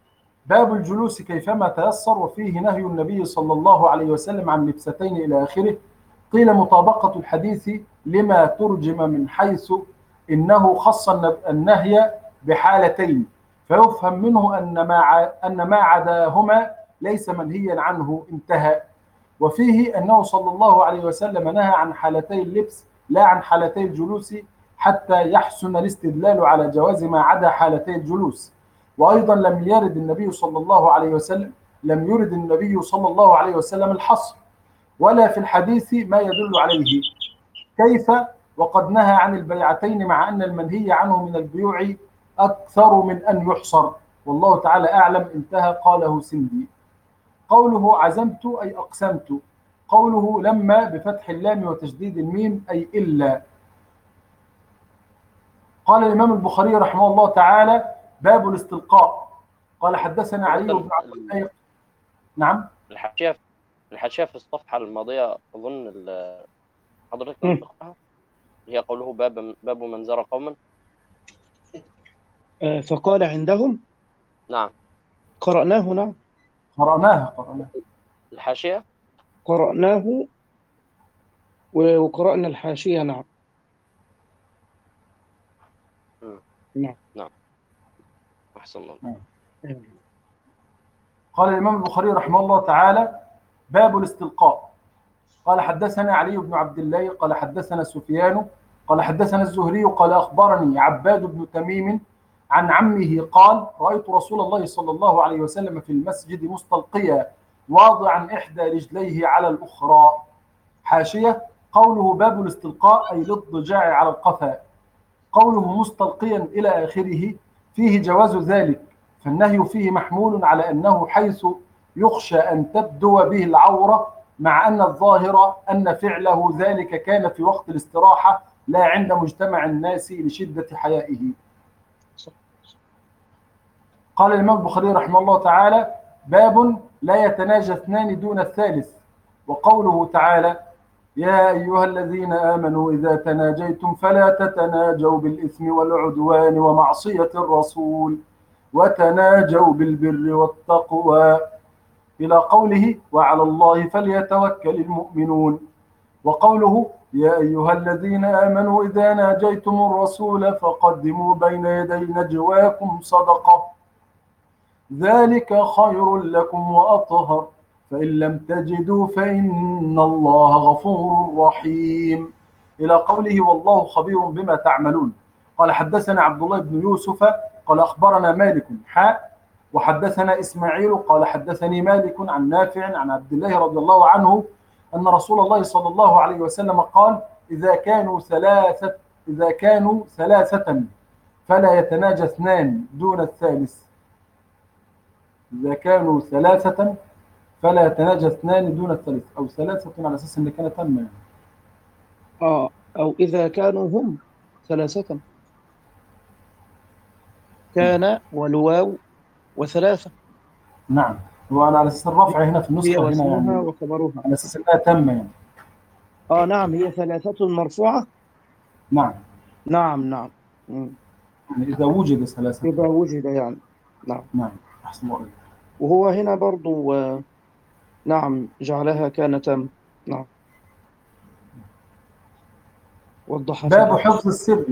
باب الجلوس كيفما تيسر، وفيه نهي النبي صلى الله عليه وسلم عن لبستين إلى آخره. قيل مطابقة الحديث لما ترجم من حيث إنه خص النهي بحالتين، فيفهم منه أن ما عداهما ليس منهيا عنه، انتهى. وفيه أنه صلى الله عليه وسلم نهى عن حالتي اللبس لا عن حالتي الجلوس، حتى يحسن الاستدلال على جواز ما عدا حالتي الجلوس. وأيضا لم يرد النبي صلى الله عليه وسلم الحصر، ولا في الحديث ما يدل عليه. كيف وقد نهى عن البيعتين، مع أن المنهي عنه من البيوع أكثر من أن يحصر، والله تعالى أعلم، انتهى. قاله سندي. قوله عزمت أي أقسمت. قوله لما بفتح اللام وتشديد الميم أي إلا. قال الإمام البخاري رحمه الله تعالى: باب الاستلقاء. قال حدثنا علي بن عبد الله. نعم. الحاشية في الصفحة الماضية أظن حضرتك نطقها، هي قوله باب من زار قوما. فقال عندهم. نعم. قرأناه. نعم. قرأناه. الحاشية قرأناه وقرأنا الحاشية. نعم. نعم. أحسن الله. قال الإمام البخاري رحمه الله تعالى: باب الاستلقاء. قال حدثنا علي بن عبد الله قال حدثنا سفيان قال حدثنا الزهري قال أخبرني عباد بن تميم عن عمه قال: رأيت رسول الله صلى الله عليه وسلم في المسجد مستلقيا واضعا إحدى رجليه على الأخرى. حاشية: قوله باب الاستلقاء أي الاضطجاع على القفا. قوله مستلقيا إلى آخره فيه جواز ذلك، فالنهي فيه محمول على أنه حيث يخشى أن تبدو به العورة، مع أن الظاهر أن فعله ذلك كان في وقت الاستراحة لا عند مجتمع الناس لشدة حيائه. قال الإمام البخاري رحمه الله تعالى: باب لا يتناجى اثنان دون الثالث. وقوله تعالى: يا أيها الذين آمنوا إذا تناجيتم فلا تتناجوا بالإثم والعدوان ومعصية الرسول وتناجوا بالبر والتقوى، إلى قوله: وعلى الله فليتوكل المؤمنون. وقوله: يا أيها الذين آمنوا إذا ناجيتم الرسول فقدموا بين يدي نجواكم صدقة، ذلك خير لكم وأطهر، فإن لم تجدوا فإن الله غفور رحيم، إلى قوله: والله خبير بما تعملون. قال حدثنا عبد الله بن يوسف قال أخبرنا مالك وحدثنا إسماعيل قال حدثني مالك عن نافع عن عبد الله رضي الله عنه أن رسول الله صلى الله عليه وسلم قال: إذا كانوا ثلاثة فلا يتناجى اثنان دون الثالث. إذا كانوا ثلاثة فلا يتناجى اثنان دون الثالث، أو ثلاثة على أساس أن كان تم. أو إذا كانوا هم ثلاثة كان والواو وثلاثة. نعم. هو أنا على أساس الرفع هنا في النسخة هنا يعني وخبرها على أساس أنها تم يعني. نعم، هي ثلاثة مرفوعة. نعم. نعم. يعني إذا وجد ثلاثة. إذا وجد يعني. نعم. أحسن الله. وهو هنا برضو نعم جعلها كان تم. نعم. وضح. باب حفظ السر.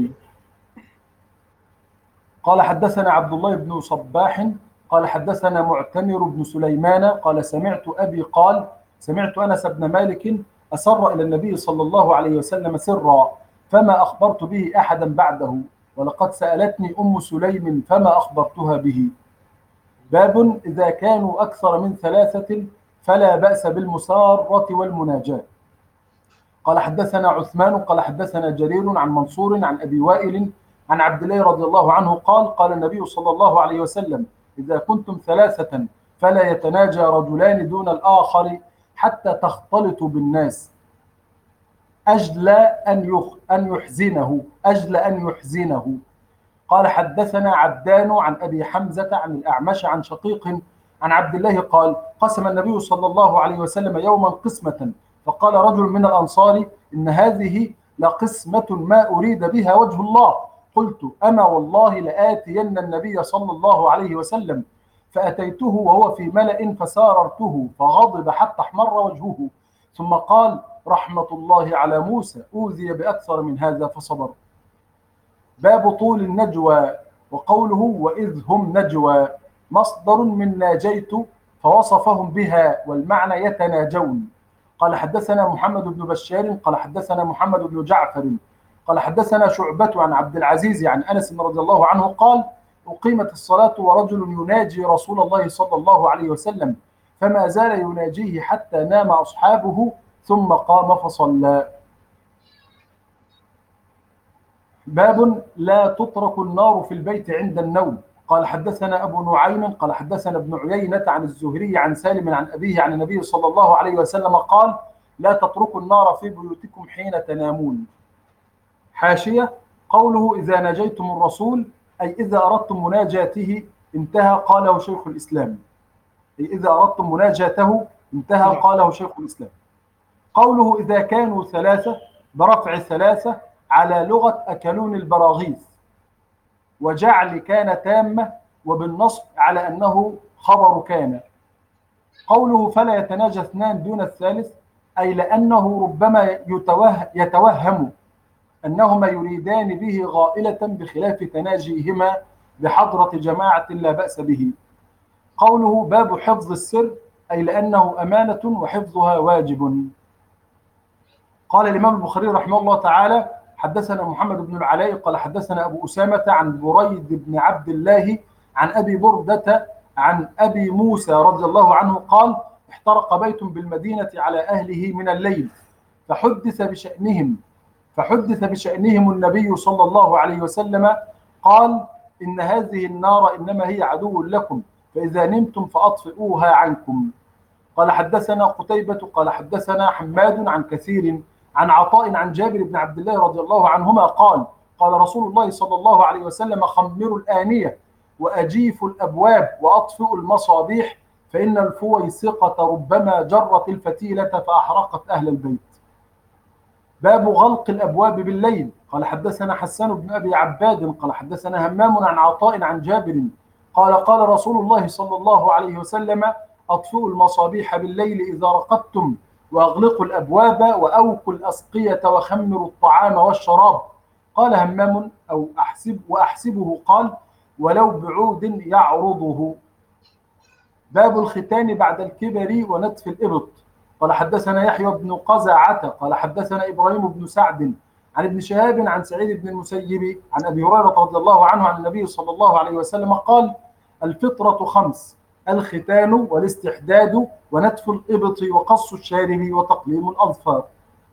قال حدثنا عبد الله بن صباح قال حدثنا معتمر بن سليمان قال سمعت أبي قال: سمعت أنس بن مالك أسر إلى النبي صلى الله عليه وسلم سرا فما أخبرت به أحدا بعده، ولقد سألتني أم سليم فما أخبرتها به. باب إذا كانوا أكثر من ثلاثة فلا بأس بالمسارة والمناجاة. قال حدثنا عثمان قال حدثنا جرير عن منصور عن أبي وائل عن عبد الله رضي الله عنه قال: قال النبي صلى الله عليه وسلم: إذا كنتم ثلاثة فلا يتناجى رجلان دون الآخر حتى تختلطوا بالناس أجل أن يحزنه. قال حدثنا عبدان عن أبي حمزة عن الأعمش عن شقيق عن عبد الله قال: قسم النبي صلى الله عليه وسلم يوما قسمة، فقال رجل من الأنصار: إن هذه لقسمة ما أريد بها وجه الله. قلت: أما والله لآتين النبي صلى الله عليه وسلم فأتيته وهو في ملأ فساررته فغضب حتى احمر وجهه، ثم قال: رحمة الله على موسى، أوذي بأكثر من هذا فصبر. باب طول النجوى. وقوله: وإذ هم نجوى مصدر من ناجيت فوصفهم بها، والمعنى يتناجون. قال حدثنا محمد بن بشار قال حدثنا محمد بن جعفر قال حدثنا شعبة عن عبد العزيز عن أنس رضي الله عنه قال: أقيمت الصلاة ورجل يناجي رسول الله صلى الله عليه وسلم، فما زال يناجيه حتى نام أصحابه ثم قام فصلى. باب لا تترك النار في البيت عند النوم. قال حدثنا أبو نعيم قال حدثنا ابن عيينة عن الزهري عن سالم عن أبيه عن النبي صلى الله عليه وسلم قال: لا تتركوا النار في بيوتكم حين تنامون. حاشية: قوله إذا ناجيتم الرسول أي إذا أردتم مناجاته، انتهى قاله شيخ الإسلام، أي إذا أردتم مناجاته انتهى قاله شيخ الإسلام. قوله إذا كانوا ثلاثة برفع ثلاثة على لغة أكلون البراغيث، وجعل كان تامة وبالنصب على أنه خبر كان. قوله فلا يتناجى اثنان دون الثالث أي لأنه ربما يتوهم أنهما يريدان به غائلة بخلاف تناجيهما بحضرة جماعة لا بأس به. قوله باب حفظ السر أي لأنه أمانة وحفظها واجب. قال الإمام البخاري رحمه الله تعالى: حدثنا محمد بن العلاء قال حدثنا أبو أسامة عن بريد بن عبد الله عن أبي بردة عن أبي موسى رضي الله عنه قال: احترق بيت بالمدينة على أهله من الليل فحدث بشأنهم النبي صلى الله عليه وسلم قال: إن هذه النار إنما هي عدو لكم، فإذا نمتم فأطفئوها عنكم. قال حدثنا قتيبة قال حدثنا حماد عن كثير عن عطاء عن جابر بن عبد الله رضي الله عنهما قال: قال رسول الله صلى الله عليه وسلم: خمروا الآنية وأجيفوا الأبواب وأطفئوا المصابيح، فإن الفويسقة ربما جرت الفتيلة فأحرقت أهل البيت. باب غلق الأبواب بالليل. قال حدثنا حسان بن أبي عباد قال حدثنا همام عن عطاء عن جابر قال: قال رسول الله صلى الله عليه وسلم: أطفئوا المصابيح بالليل إذا رقدتم، وأغلقوا الأبواب، وأوقوا الأسقية، وخمروا الطعام والشراب. قال همام وأحسبه قال: ولو بعود يعرضه. باب الختان بعد الكبر ونتف الإبط. قال حدثنا يحيى بن قزعة قال حدثنا إبراهيم بن سعد عن ابن شهاب عن سعيد بن المسيب عن أبي هريرة رضي الله عنه عن النبي صلى الله عليه وسلم قال: الفطرة 5: الختان والاستحداد ونتف الإبط وقص الشارب وتقليم الأظفار.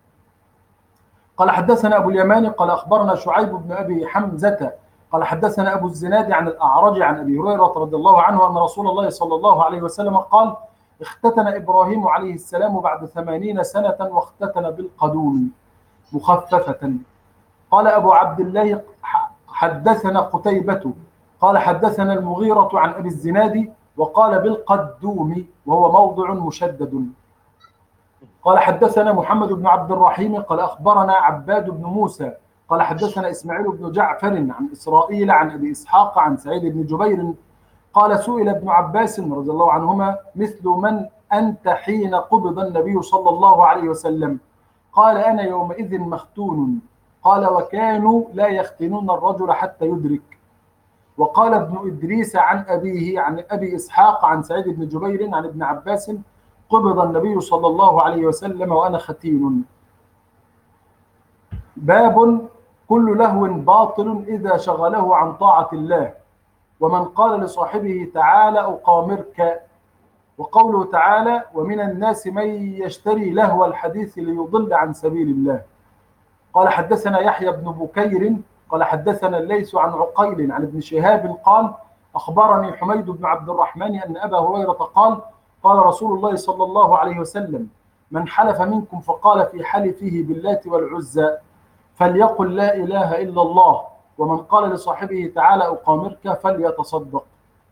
قال حدثنا أبو اليمان قال أخبرنا شعيب بن أبي حمزة قال حدثنا أبو الزناد عن الأعرج عن أبي هريرة رضي الله عنه أن رسول الله صلى الله عليه وسلم قال: اختتن إبراهيم عليه السلام بعد 80 سنة واختتن بالقدوم مخففة. قال أبو عبد الله حدثنا قتيبة قال حدثنا المغيرة عن أبي الزناد وقال بالقدوم وهو موضع مشدد. قال حدثنا محمد بن عبد الرحيم قال أخبرنا عباد بن موسى قال حدثنا إسماعيل بن جعفر عن إسرائيل عن أبي إسحاق عن سعيد بن جبير قال: سئل ابن عباس رضي الله عنهما: مثل من أنت حين قبض النبي صلى الله عليه وسلم؟ قال: أنا يومئذ مختون. قال: وكانوا لا يختنون الرجل حتى يدرك. وقال ابن إدريس عن أبيه عن أبي إسحاق عن سعيد بن جبير عن ابن عباس: قبض النبي صلى الله عليه وسلم وأنا ختين. باب كل لهو باطل إذا شغله عن طاعة الله، ومن قال لصاحبه تعالى أقامرك. وقوله تعالى: ومن الناس من يشتري لهو الحديث ليضل عن سبيل الله. قال حدثنا يحيى بن بكير قال حدثنا الليث عن عقيل عن ابن شهاب قال: أخبرني حميد بن عبد الرحمن أن أبا هريرة قال: قال رسول الله صلى الله عليه وسلم: من حلف منكم فقال في حلفه باللات والعزى فليقل لا إله إلا الله، ومن قال لصاحبه تعالى أقامرك فليتصدق.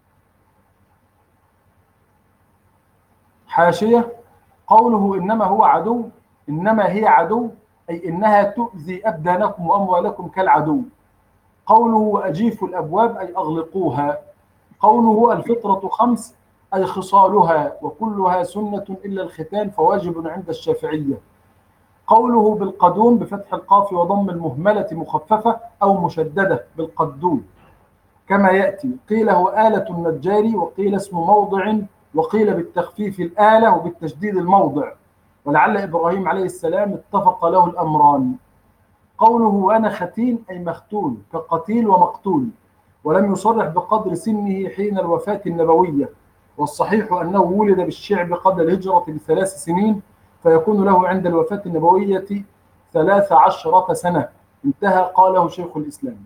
حاشية: قوله إنما هو عدو، إنما هي عدو أي إنها تؤذي أبدانكم وأموالكم كالعدو. قوله وأجيفوا الأبواب أي أغلقوها. قوله الفطرة 5 أي خصالها وكلها سنة إلا الختان فواجب عند الشافعية. قوله بالقدوم بفتح القاف وضم المهملة مخففة أو مشددة بالقدوم كما يأتي. قيل هو آلة النجار، وقيل اسم موضع، وقيل بالتخفيف الآلة وبالتشديد الموضع، ولعل إبراهيم عليه السلام اتفق له الأمران. قوله وأنا ختين أي مختون كقتيل ومقتول، ولم يصرح بقدر سنه حين الوفاة النبوية، والصحيح أنه ولد بالشعب قبل الهجرة ب3 سنين، فيكون له عند الوفاة النبوية 13 سنة. انتهى. قاله شيخ الإسلام.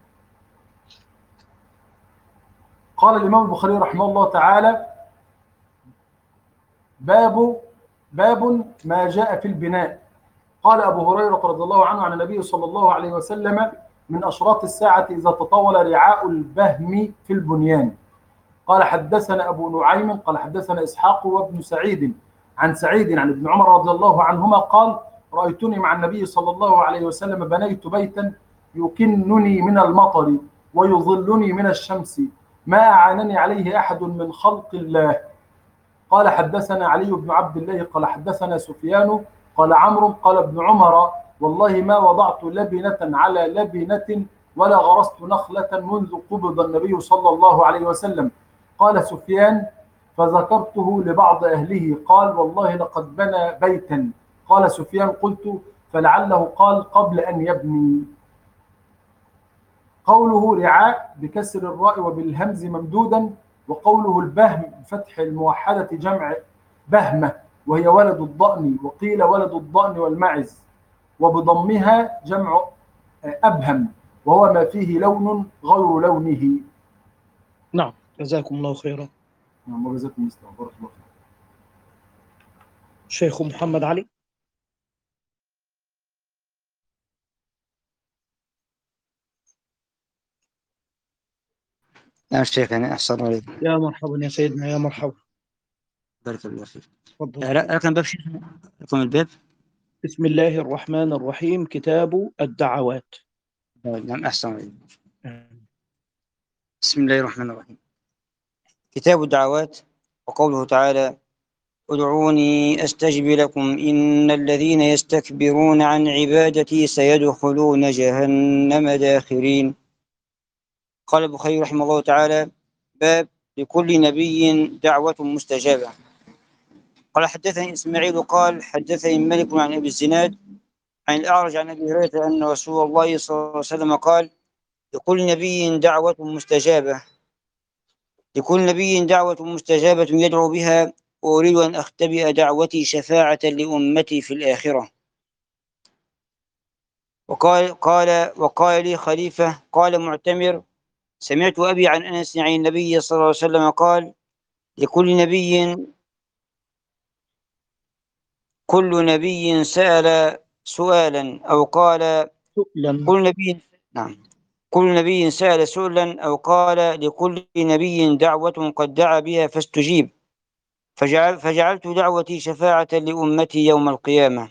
قال الإمام البخاري رحمه الله تعالى: باب ما جاء في البناء. قال أبو هريرة رضي الله عنه عن النبي صلى الله عليه وسلم: من أشراط الساعة إذا تطاول رعاء البهم في البنيان. قال حدثنا أبو نعيم قال حدثنا إسحاق وابن سعيد عن سعيد عن ابن عمر رضي الله عنهما قال: رأيتني مع النبي صلى الله عليه وسلم بنيت بيتا يكنني من المطر ويظلني من الشمس، ما أعانني عليه أحد من خلق الله. قال حدثنا علي بن عبد الله قال حدثنا سفيان قال عمرو قال ابن عمر: والله ما وضعت لبنة على لبنة ولا غرست نخلة منذ قبض النبي صلى الله عليه وسلم. قال سفيان: فذكرته لبعض أهله قال: والله لقد بنى بيتا. قال سفيان: قلت: فلعله قال قبل أن يبني. قوله رعاء بكسر الراء وبالهمز ممدودا، وقوله البهم بفتح الموحدة جمع بهمة وهي ولد الضأن، وقيل ولد الضأن والمعز، وبضمها جمع أبهم وهو ما فيه لون غير لونه. نعم، جزاكم الله خيرا. وجزاكم الله بارك الله فيكم. شيخ محمد علي. نعم شيخنا، أحسن عليكم. يا مرحبا يا سيدنا، يا مرحبا. بارك الله فيك. تفضل. رقم باب شيخنا، رقم الباب. بسم الله الرحمن الرحيم. كتاب الدعوات. نعم أحسن عليكم. بسم الله الرحمن الرحيم. كتاب الدعوات. وقوله تعالى: ادعوني أستجب لكم إن الذين يستكبرون عن عبادتي سيدخلون جهنم داخرين. قال البخاري رحمه الله تعالى: باب لكل نبي دعوة مستجابة. قال حدثني إسماعيل قال حدثني مالك عن أبي الزناد عن الأعرج عن أبي هريرة أن رسول الله صلى الله عليه وسلم قال: لكل نبي دعوة مستجابة، لكل نبي دعوة مستجابة يدعو بها، وأريد أن أختبئ دعوتي شفاعة لأمتي في الآخرة. وقال لي خليفة قال معتمر: سمعت أبي عن أنس عن النبي صلى الله عليه وسلم قال: كل نبي سأل سؤالا أو قال سؤلا. كل نبي سأل سؤلا أو قال لكل نبي دعوة قد دعا بها فاستجيب، فجعلت دعوتي شفاعة لأمتي يوم القيامة.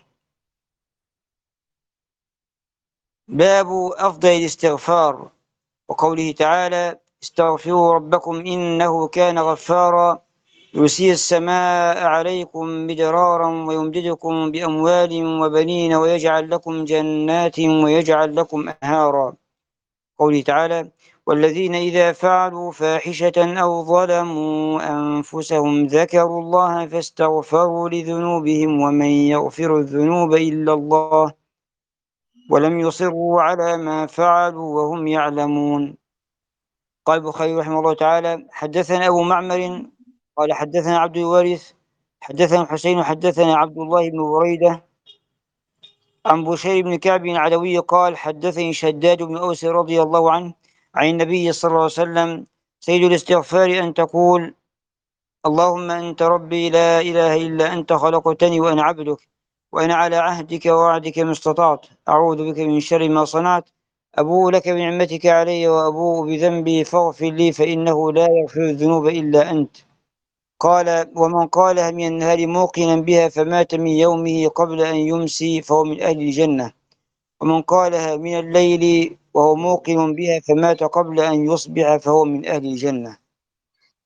باب أفضل الاستغفار. وقوله تعالى: استغفروا ربكم إنه كان غفارا يرسل السماء عليكم مدرارا ويمددكم بأموال وبنين ويجعل لكم جنات ويجعل لكم أنهارا. قوله تعالى: والذين إذا فعلوا فاحشة أو ظلموا أنفسهم ذكروا الله فاستغفروا لذنوبهم ومن يغفر الذنوب إلا الله ولم يصروا على ما فعلوا وهم يعلمون. قال البخاري رحمه الله تعالى: حدثنا أبو معمر قال حدثنا عبد الوارث حدثنا حسين حدثنا عبد الله بن بريدة عن بشير بن كعب العدوي قال: حدثني شداد بن أوس رضي الله عنه عن النبي صلى الله عليه وسلم: سيد الاستغفار أن تقول: اللهم أنت ربي لا إله إلا أنت خلقتني وأنا عبدك وأنا على عهدك ووعدك ما استطعت، أعوذ بك من شر ما صنعت، أبوء لك بنعمتك علي وأبوء بذنبي فاغفر لي فإنه لا يغفر الذنوب إلا أنت. قال: ومن قالها من النهار موقنا بها فمات من يومه قبل أن يمسي فهو من أهل الجنة، ومن قالها من الليل وهو موقن بها فمات قبل أن يصبح فهو من أهل الجنة.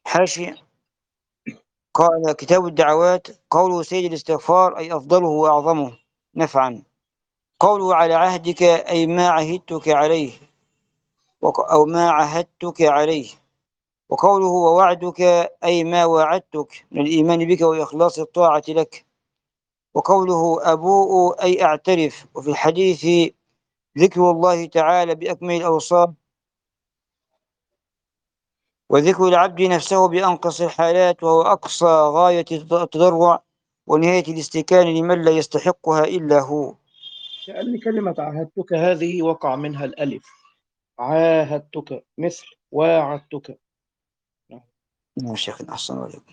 حاشية. قال كتاب الدعوات قوله سيد الاستغفار أي أفضله وأعظمه نفعا. قوله على عهدك أي ما عهدتك عليه أو ما عهدتك عليه. وقوله ووعدك أي ما وعدتك من الإيمان بك وإخلاص الطاعة لك. وقوله أبوء أي أعترف. وفي الحديث ذكر الله تعالى بأكمل الأوصاف وذكر العبد نفسه بأنقص الحالات وهو أقصى غاية التضرع ونهاية الاستكان لمن لا يستحقها إلا هو. كأن كلمة عاهدتك هذه وقع منها الألف. عاهدتك مثل واعدتك. نعم شيخ أحسن عليكم.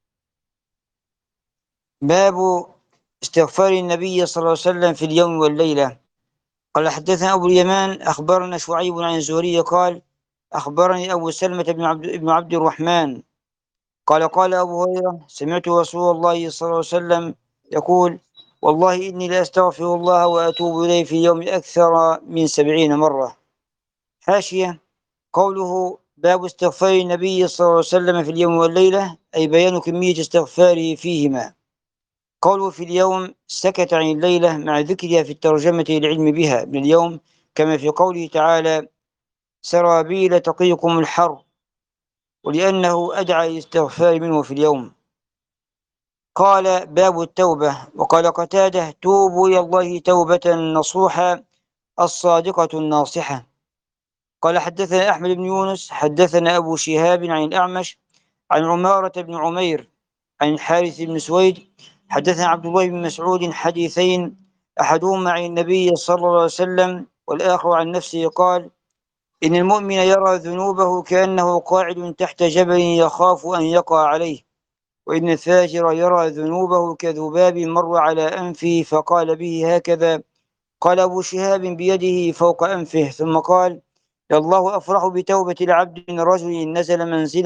باب استغفار النبي صلى الله عليه وسلم في اليوم والليلة. قال حدثنا أبو اليمان أخبرنا شعيب عن الزهري قال أخبرني أبو سلمة بن عبد الرحمن قال قال أبو هريرة سمعت رسول الله صلى الله عليه وسلم يقول والله إني لأستغفر الله وأتوب إليه في اليوم أكثر من 70 مرة. حاشية. قوله باب استغفار النبي صلى الله عليه وسلم في اليوم والليلة أي بيان كمية استغفاره فيهما. قوله في اليوم سكت عن الليلة مع ذكرها في الترجمة للعلم بها من اليوم كما في قوله تعالى سرابيل تقيكم الحر ولأنه أدعى للاستغفار منه في اليوم. قال باب التوبة. وقال قتادة توبوا إلى الله توبة نصوحا الصادقة الناصحة. قال حدثنا أحمد بن يونس حدثنا أبو شهاب عن الأعمش عن عمارة بن عمير عن الحارث بن سويد حدثنا عبد الله بن مسعود حديثين أحدهما عن النبي صلى الله عليه وسلم والآخر عن نفسه قال إن المؤمن يرى ذنوبه كأنه قاعد تحت جبل يخاف أن يقع عليه وإن الفاجر يرى ذنوبه كذباب مر على أنفه فقال به هكذا. قال أبو شهاب بيده فوق أنفه ثم قال الله أفرح بتوبة العبد من رجل نزل منزلا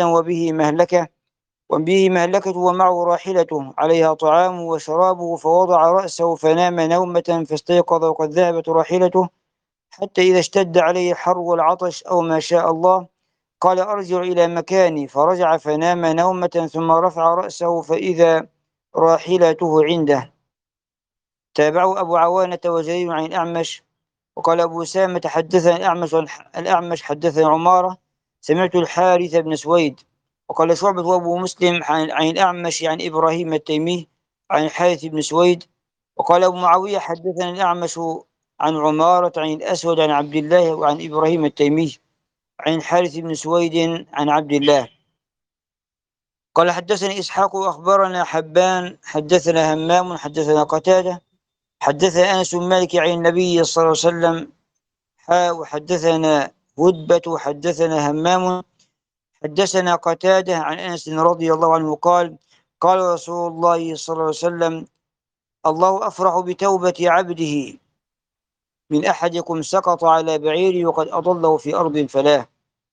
وبه مهلكة ومعه راحلته عليها طعامه وشرابه فوضع رأسه فنام نومة فاستيقظ وقد ذهبت راحلته حتى إذا اشتد عليه الحر والعطش أو ما شاء الله قال أرجع إلى مكاني فرجع فنام نومة ثم رفع رأسه فإذا راحلته عنده. تابعه أبو عوانة وجرير عن الأعمش. وقال أبو سامة حدثنا الأعمش حدثنا عمارة سمعت الحارث بن سويد. وقال شعبة وأبو مسلم عن الأعمش عن إبراهيم التيمي عن الحارث بن سويد. وقال أبو معاوية حدثنا الأعمش عن عمارة عن الأسود عن عبد الله وعن إبراهيم التيمي عن الحارث بن سويد عن عبد الله. قال حدثني إسحاق أخبرنا حبان حدثنا همام حدثنا قتادة حدثنا أنس بن مالك عن النبي صلى الله عليه وسلم وحدثنا هدبة حدثنا همام حدثنا قتادة عن أنس رضي الله عنه قال قال رسول الله صلى الله عليه وسلم الله أفرح بتوبة عبده من أحدكم سقط على بعيره وقد أضله في أرض فلاه.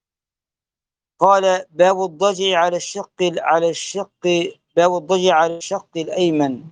قال باب الضجع على الشق الأيمن.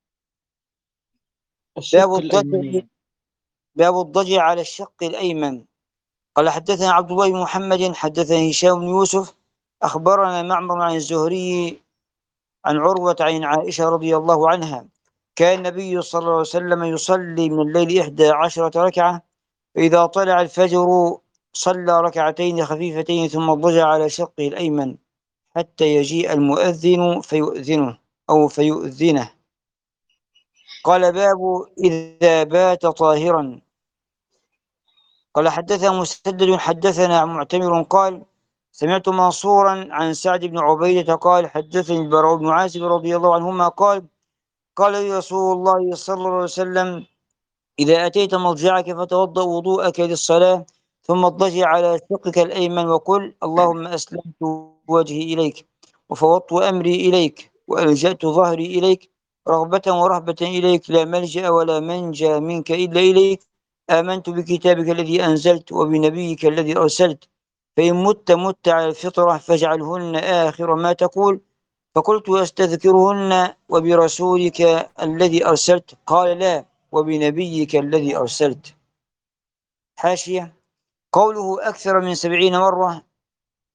الشق الأيمن. باب الضجع على الشق الأيمن. قال حدثنا عبد الله بن محمد حدثنا هشام بن يوسف أخبرنا معمر عن الزهري عن عروة عن عائشة رضي الله عنها كان النبي صلى الله عليه وسلم يصلي من الليل 11 ركعة فإذا طلع الفجر صلى ركعتين خفيفتين ثم اضطجع على شقه الأيمن حتى يجيء المؤذن فيؤذنه. قال باب إذا بات طاهرا. قال حدثنا مسدد حدثنا معتمر قال سمعت منصورا عن سعد بن عبيدة قال حدثني البراء بن عازب رضي الله عنهما قال قال لي رسول الله صلى الله عليه وسلم إذا أتيت مضجعك فتوضأ وضوءك للصلاة ثم اضطجع على شقك الأيمن وقل اللهم أسلمت وجهي إليك وفوضت أمري إليك وألجأت ظهري إليك رغبة ورهبة إليك لا ملجأ ولا منجى منك إلا إليك آمنت بكتابك الذي أنزلت وبنبيك الذي أرسلت فإن مت على الفطرة فاجعلهن آخر ما تقول فقلت أستذكرهن وبرسولك الذي أرسلت قال لا وبنبيك الذي أرسلت. حاشية. قوله أكثر من 70 مرة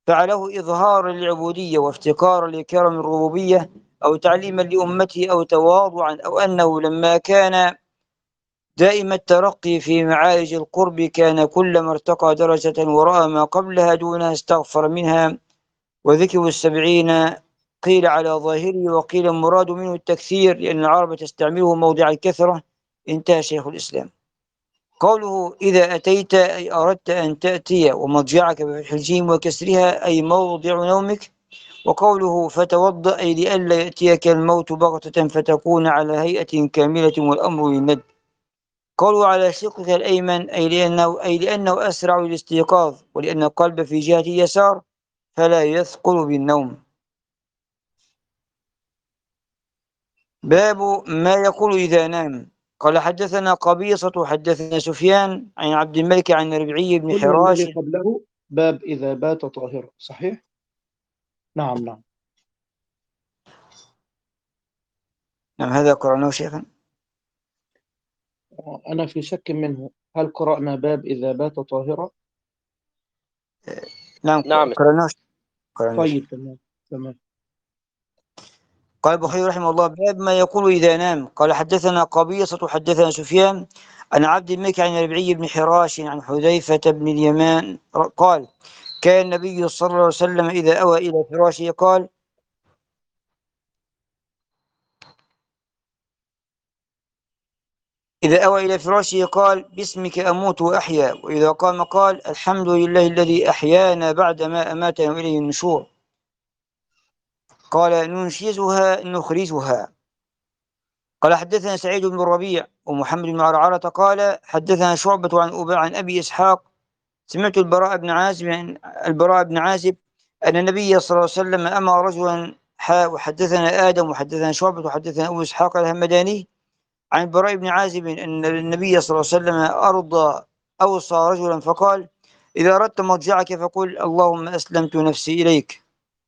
فعله إظهارا للعبودية وافتقارا لكرم الربوبية أو تعليما لأمته أو تواضعا أو أنه لما كان دائم الترقي في معارج القرب كان كلما ارتقى درجة ورأى ما قبلها دونها استغفر منها. وذكر السبعين قيل على ظاهره وقيل المراد منه التكثير لأن العرب تستعمله موضع الكثرة. انتهى شيخ الإسلام. قوله إذا أتيت أي أردت أن تأتي ومضجعك بفتح الجيم وكسرها أي موضع نومك. وقوله فتوضأ أي لئلا يأتيك الموت بغتة فتكون على هيئة كاملة والأمر للند. قوله على شقك الأيمن أي لأنه أسرع للاستيقاظ ولأن القلب في جهة اليسار فلا يثقل بالنوم. باب ما يقول إذا نام. قال حدثنا قبيصة حدثنا سفيان عن عبد الملك عن ربعي بن قلنا الذي حراش. قبله باب إذا بات طاهرا، صحيح؟ نعم نعم. نعم هذا قرأناه شيخا. أنا في شك منه، هل قرأنا باب إذا بات طاهرا؟ نعم نعم. قرأناه. طيب تمام تمام. قال البخاري رحمه الله باب ما يقول إذا نام. قال حدثنا قبيصة حدثنا سفيان عن عبد الملك عن ربعي بن حراش عن حذيفة بن اليمان قال كان النبي صلى الله عليه وسلم إذا أوى إلى فراشه قال باسمك أموت وأحيا. وإذا قام قال الحمد لله الذي أحيانا بعدما أماتنا وإليه النشور. قال نخرجها. قال حدثنا سعيد بن الربيع ومحمد بن عرعرة قال حدثنا شعبة عن أبي إسحاق سمعت البراء بن عازب أن النبي صلى الله عليه وسلم أمر رجلا وحدثنا آدم وحدثنا شعبة وحدثنا أبو إسحاق الهمداني عن البراء بن عازب أن النبي صلى الله عليه وسلم أوصى رجلا فقال إذا أردت مرجعك فقل اللهم أسلمت نفسي إليك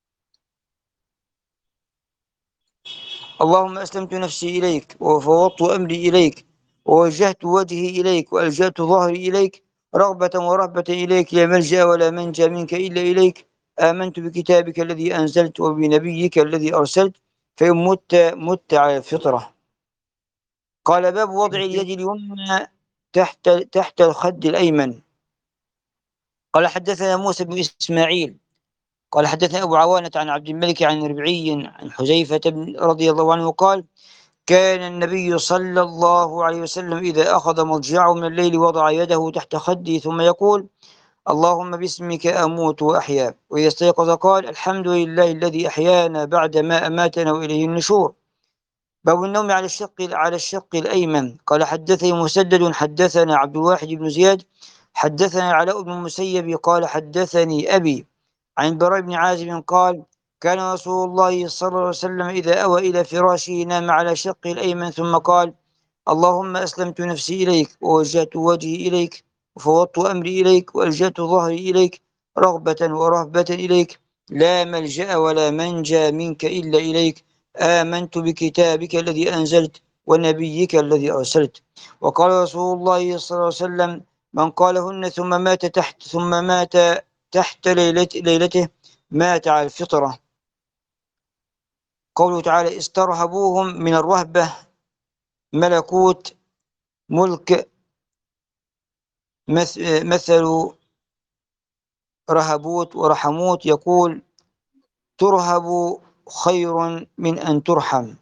وفوضت أمري إليك ووجهت وجهي إليك وألجأت ظهري إليك رغبة ورهبة إليك لا ملجأ ولا منجا منك إلا إليك آمنت بكتابك الذي أنزلت وبنبيك الذي أرسلت فإن مت على الفطرة. قال باب وضع اليد اليمنى تحت الخد الأيمن. قال حدثنا موسى بن إسماعيل قال حدثنا أبو عوانة عن عبد الملك عن ربعي عن حذيفة رضي الله عنه قال كان النبي صلى الله عليه وسلم إذا أخذ مضجعه من الليل وضع يده تحت خده ثم يقول اللهم باسمك أموت وأحيا. وإذا استيقظ قال الحمد لله الذي أحيانا بعدما أماتنا وإليه النشور. باب النوم على الشق الأيمن. قال حدثني مسدد حدثنا عبد الواحد بن زياد حدثنا علاء بن المسيب قال حدثني أبي عن البراء بن عازب قال كان رسول الله صلى الله عليه وسلم إذا أوى إلى فراشه نام على شقه الأيمن ثم قال اللهم أسلمت نفسي إليك ووجهت وجهي إليك وفوضت أمري إليك وألجأت ظهري إليك رغبة ورهبة إليك لا ملجأ ولا منجى منك إلا إليك آمنت بكتابك الذي أنزلت ونبيك الذي أرسلت. وقال رسول الله صلى الله عليه وسلم من قالهن ثم مات تحت ليلته مات على الفطرة. قوله تعالى استرهبوهم من الرهبة ملكوت ملك مثل رهبوت ورحموت يقول ترهب خير من أن ترحم.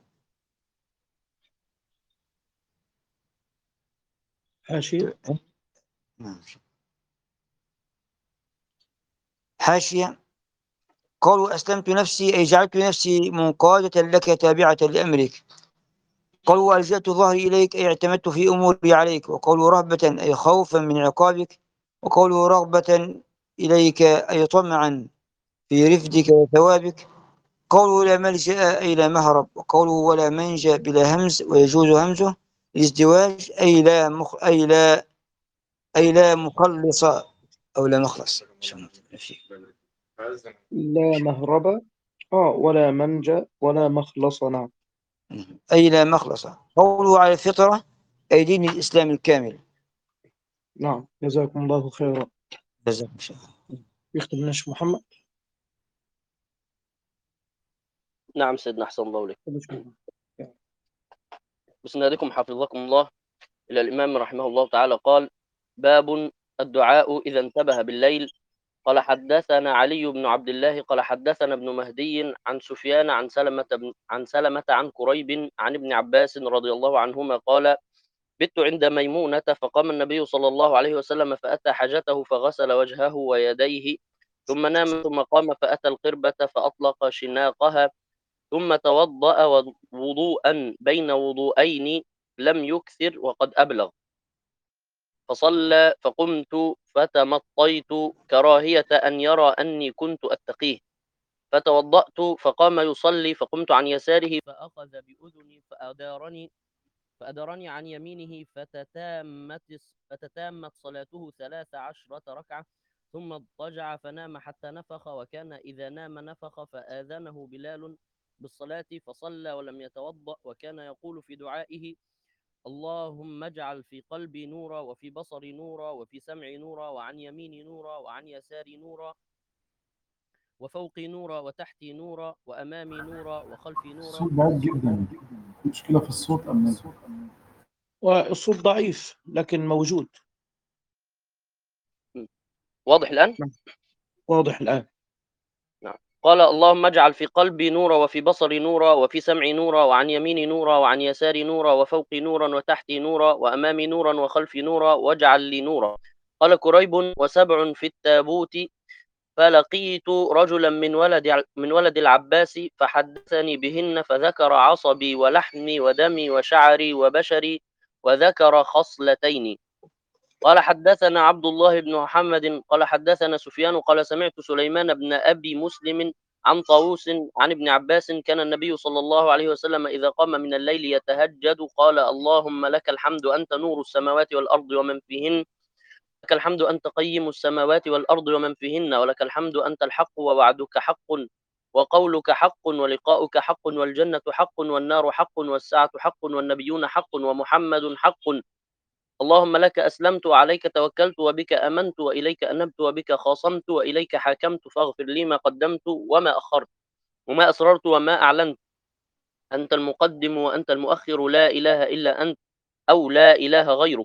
حاشية قالوا أسلمت نفسي أي جعلت نفسي منقادة لك تابعة لأمرك. قالوا ألجأت ظهري إليك أي اعتمدت في أموري عليك. وقالوا رهبة أي خوفا من عقابك. وقالوا رغبة إليك أي طمعا في رفدك وثوابك. قولوا لا ملجأ أي لا مهرب. وقولوا ولا منجى بلا همز ويجوز همزه الازدواج أي لا مخلص أو لا مخلص لا مهرب ولا منجى ولا مخلص. نعم أي لا مخلص. قولوا على الفطرة أي دين الإسلام الكامل. نعم جزاكم الله خيرا. جزاكم الله. يختم النشر محمد. نعم سيدنا، أحسن الله إليك. بسم بسنادكم حفظكم الله إلى الإمام رحمه الله تعالى قال: باب الدعاء إذا انتبه بالليل. قال حدثنا علي بن عبد الله قال حدثنا ابن مهدي عن سفيان عن سلمة عن كريب عن ابن عباس رضي الله عنهما قال: بت عند ميمونة فقام النبي صلى الله عليه وسلم فأتى حاجته فغسل وجهه ويديه ثم نام ثم قام فأتى القربة فأطلق شناقها ثم توضأ وضوءا بين وضوءين لم يكثر وقد أبلغ، فصلى فقمت فتمطيت كراهية أن يرى أني كنت أتقيه، فتوضأت فقام يصلي فقمت عن يساره فأخذ بأذني فأدارني عن يمينه فتتامت صلاته 13 ركعة، ثم اضطجع فنام حتى نفخ، وكان إذا نام نفخ فآذنه بلال بالصلاة فصلى ولم يتوضأ، وكان يقول في دعائه: اللهم اجعل في قلبي نورا وفي بصري نورا وفي سمعي نورا وعن يميني نورا وعن يساري نورا وفوقي نورا وتحتي نورا وأمامي نورا وخلفي نورا. الصوت بعيد جدا، مشكلة في الصوت أم إيه؟ والصوت ضعيف لكن موجود. واضح الآن؟ واضح الآن. نعم. قال: اللهم اجعل في قلبي نورا وفي بصري نورا وفي سمعي نورا وعن يميني نورا وعن يساري نورا وفوقي نورا وتحتي نورا وأمامي نورا وخلفي نورا واجعل لي نورا. قال كريب: وسبع في التابوت فلقيت رجلا من ولد العباس فحدثني بهن فذكر عصبي ولحمي ودمي وشعري وبشري وذكر خصلتين. قال حدثنا عبد الله بن محمد قال حدثنا سفيان قال سمعت سليمان بن أبي مسلم عن طاووس عن ابن عباس: كان النبي صلى الله عليه وسلم إذا قام من الليل يتهجد قال: اللهم لك الحمد أنت نور السماوات والأرض ومن فيهن، لك الحمد أنت قيم السماوات والأرض ومن فيهن، ولك الحمد أنت الحق ووعدك حق وقولك حق ولقاؤك حق والجنة حق والنار حق والساعة حق والنبيون حق ومحمد حق. اللهم لك أسلمت وعليك توكلت وبك آمنت وإليك أنبت وبك خاصمت وإليك حاكمت، فاغفر لي ما قدمت وما أخرت وما أسررت وما أعلنت، أنت المقدم وأنت المؤخر، لا إله إلا أنت أو لا إله غيرك.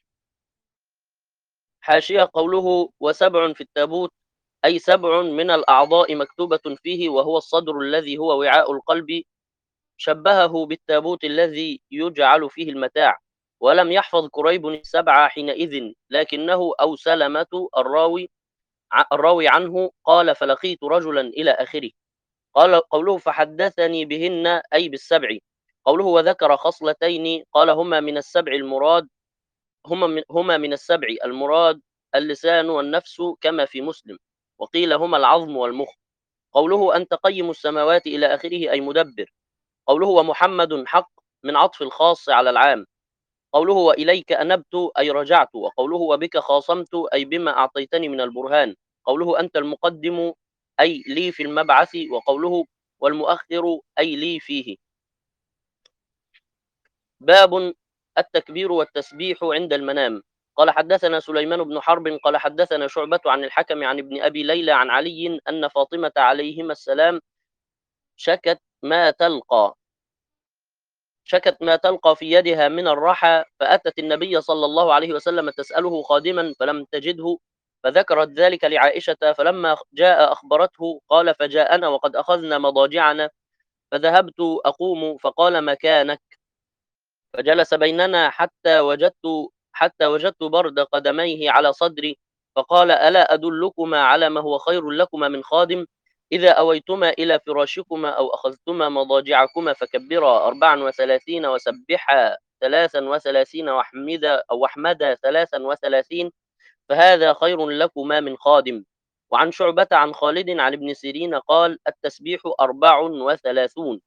حاشية: قوله وسبع في التابوت أي 7 من الأعضاء مكتوبة فيه، وهو الصدر الذي هو وعاء القلب، شبهه بالتابوت الذي يجعل فيه المتاع، ولم يحفظ كريب 7 حينئذ، لكنه أو سلمة الراوي عنه قال فلقيت رجلا إلى آخره. قال قوله فحدثني بهن أي بالسبع. قوله وذكر خصلتين قال هما من السبع المراد هما من السبع المراد اللسان والنفس كما في مسلم، وقيل هما العظم والمخ. قوله أنت قيم السماوات إلى آخره أي مدبر. قوله ومحمد حق من عطف الخاص على العام. قوله وإليك أنبت أي رجعت. وقوله وبك خاصمت أي بما أعطيتني من البرهان. قوله أنت المقدم أي لي في المبعث. وقوله والمؤخر أي لي فيه. باب التكبير والتسبيح عند المنام. قال حدثنا سليمان بن حرب قال حدثنا شعبة عن الحكم عن ابن أبي ليلى عن علي أن فاطمة عليهما السلام شكت ما تلقى في يدها من الرحى، فأتت النبي صلى الله عليه وسلم تسأله خادما فلم تجده، فذكرت ذلك لعائشة، فلما جاء أخبرته قال فجاءنا وقد أخذنا مضاجعنا، فذهبت أقوم فقال مكانك، فجلس بيننا حتى وجدت برد قدميه على صدري، فقال ألا أدلكما على ما هو خير لكما من خادم؟ إذا أويتما إلى فراشكما أو أخذتما مضاجعكما فكبرا 34 وسبحا 33 واحمدا 33، فهذا خير لكما من خادم. وعن شعبة عن خالد عن ابن سيرين قال التسبيح 34.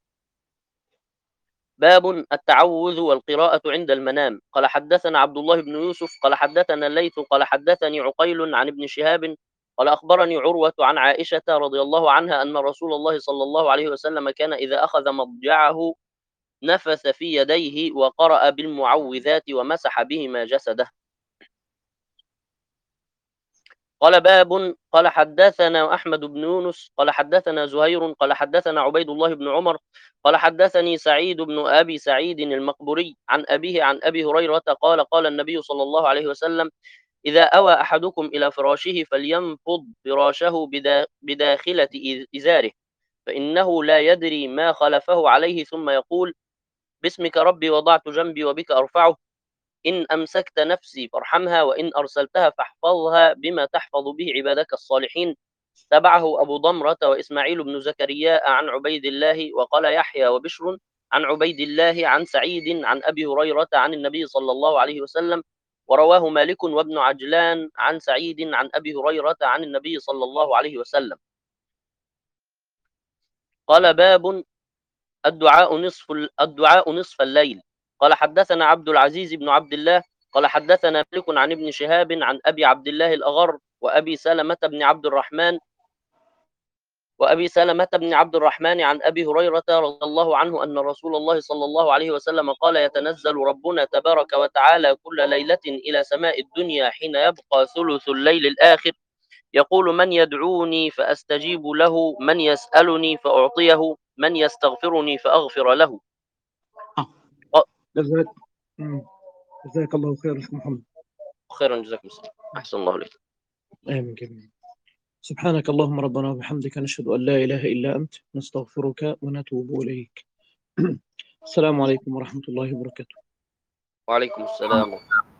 باب التعوذ والقراءة عند المنام. قال حدثنا عبد الله بن يوسف قال حدثنا الليث قال حدثني عقيل عن ابن شهاب قال أخبرني عروة عن عائشة رضي الله عنها أن رسول الله صلى الله عليه وسلم كان إذا أخذ مضجعه نفث في يديه وقرأ بالمعوذات ومسح بهما جسده. قال باب. قال حدثنا أحمد بن يونس قال حدثنا زهير قال حدثنا عبيد الله بن عمر قال حدثني سعيد بن أبي سعيد المقبوري عن أبيه عن أبي هريرة قال قال النبي صلى الله عليه وسلم: إذا أوى أحدكم إلى فراشه فلينفض فراشه بداخلة إزاره، فإنه لا يدري ما خلفه عليه، ثم يقول: باسمك ربي وضعت جنبي وبك أرفعه، إن أمسكت نفسي فارحمها، وإن أرسلتها فاحفظها بما تحفظ به عبادك الصالحين. تبعه أبو ضمرة وإسماعيل بن زكريا عن عبيد الله، وقال يحيى وبشر عن عبيد الله عن سعيد عن أبي هريرة عن النبي صلى الله عليه وسلم، ورواه مالك وابن عجلان عن سعيد عن أبي هريرة عن النبي صلى الله عليه وسلم. قال باب الدعاء نصف الليل. قال حدثنا عبد العزيز بن عبد الله قال حدثنا مالك عن ابن شهاب عن أبي عبد الله الأغر وأبي سلمة بن عبد الرحمن عن أبي هريرة رضي الله عنه أن رسول الله صلى الله عليه وسلم قال: يتنزل ربنا تبارك وتعالى كل ليلة إلى سماء الدنيا حين يبقى ثلث الليل الآخر، يقول: من يدعوني فأستجيب له، من يسألني فأعطيه، من يستغفرني فأغفر له. جزاك الله خير يا محمد. خيرا جزاكم الله. أحسن الله عليك. آمين جميعا. سبحانك اللهم ربنا وبحمدك، نشهد أن لا إله إلا أنت، نستغفرك ونتوب إليك. السلام عليكم ورحمة الله وبركاته. وعليكم السلام.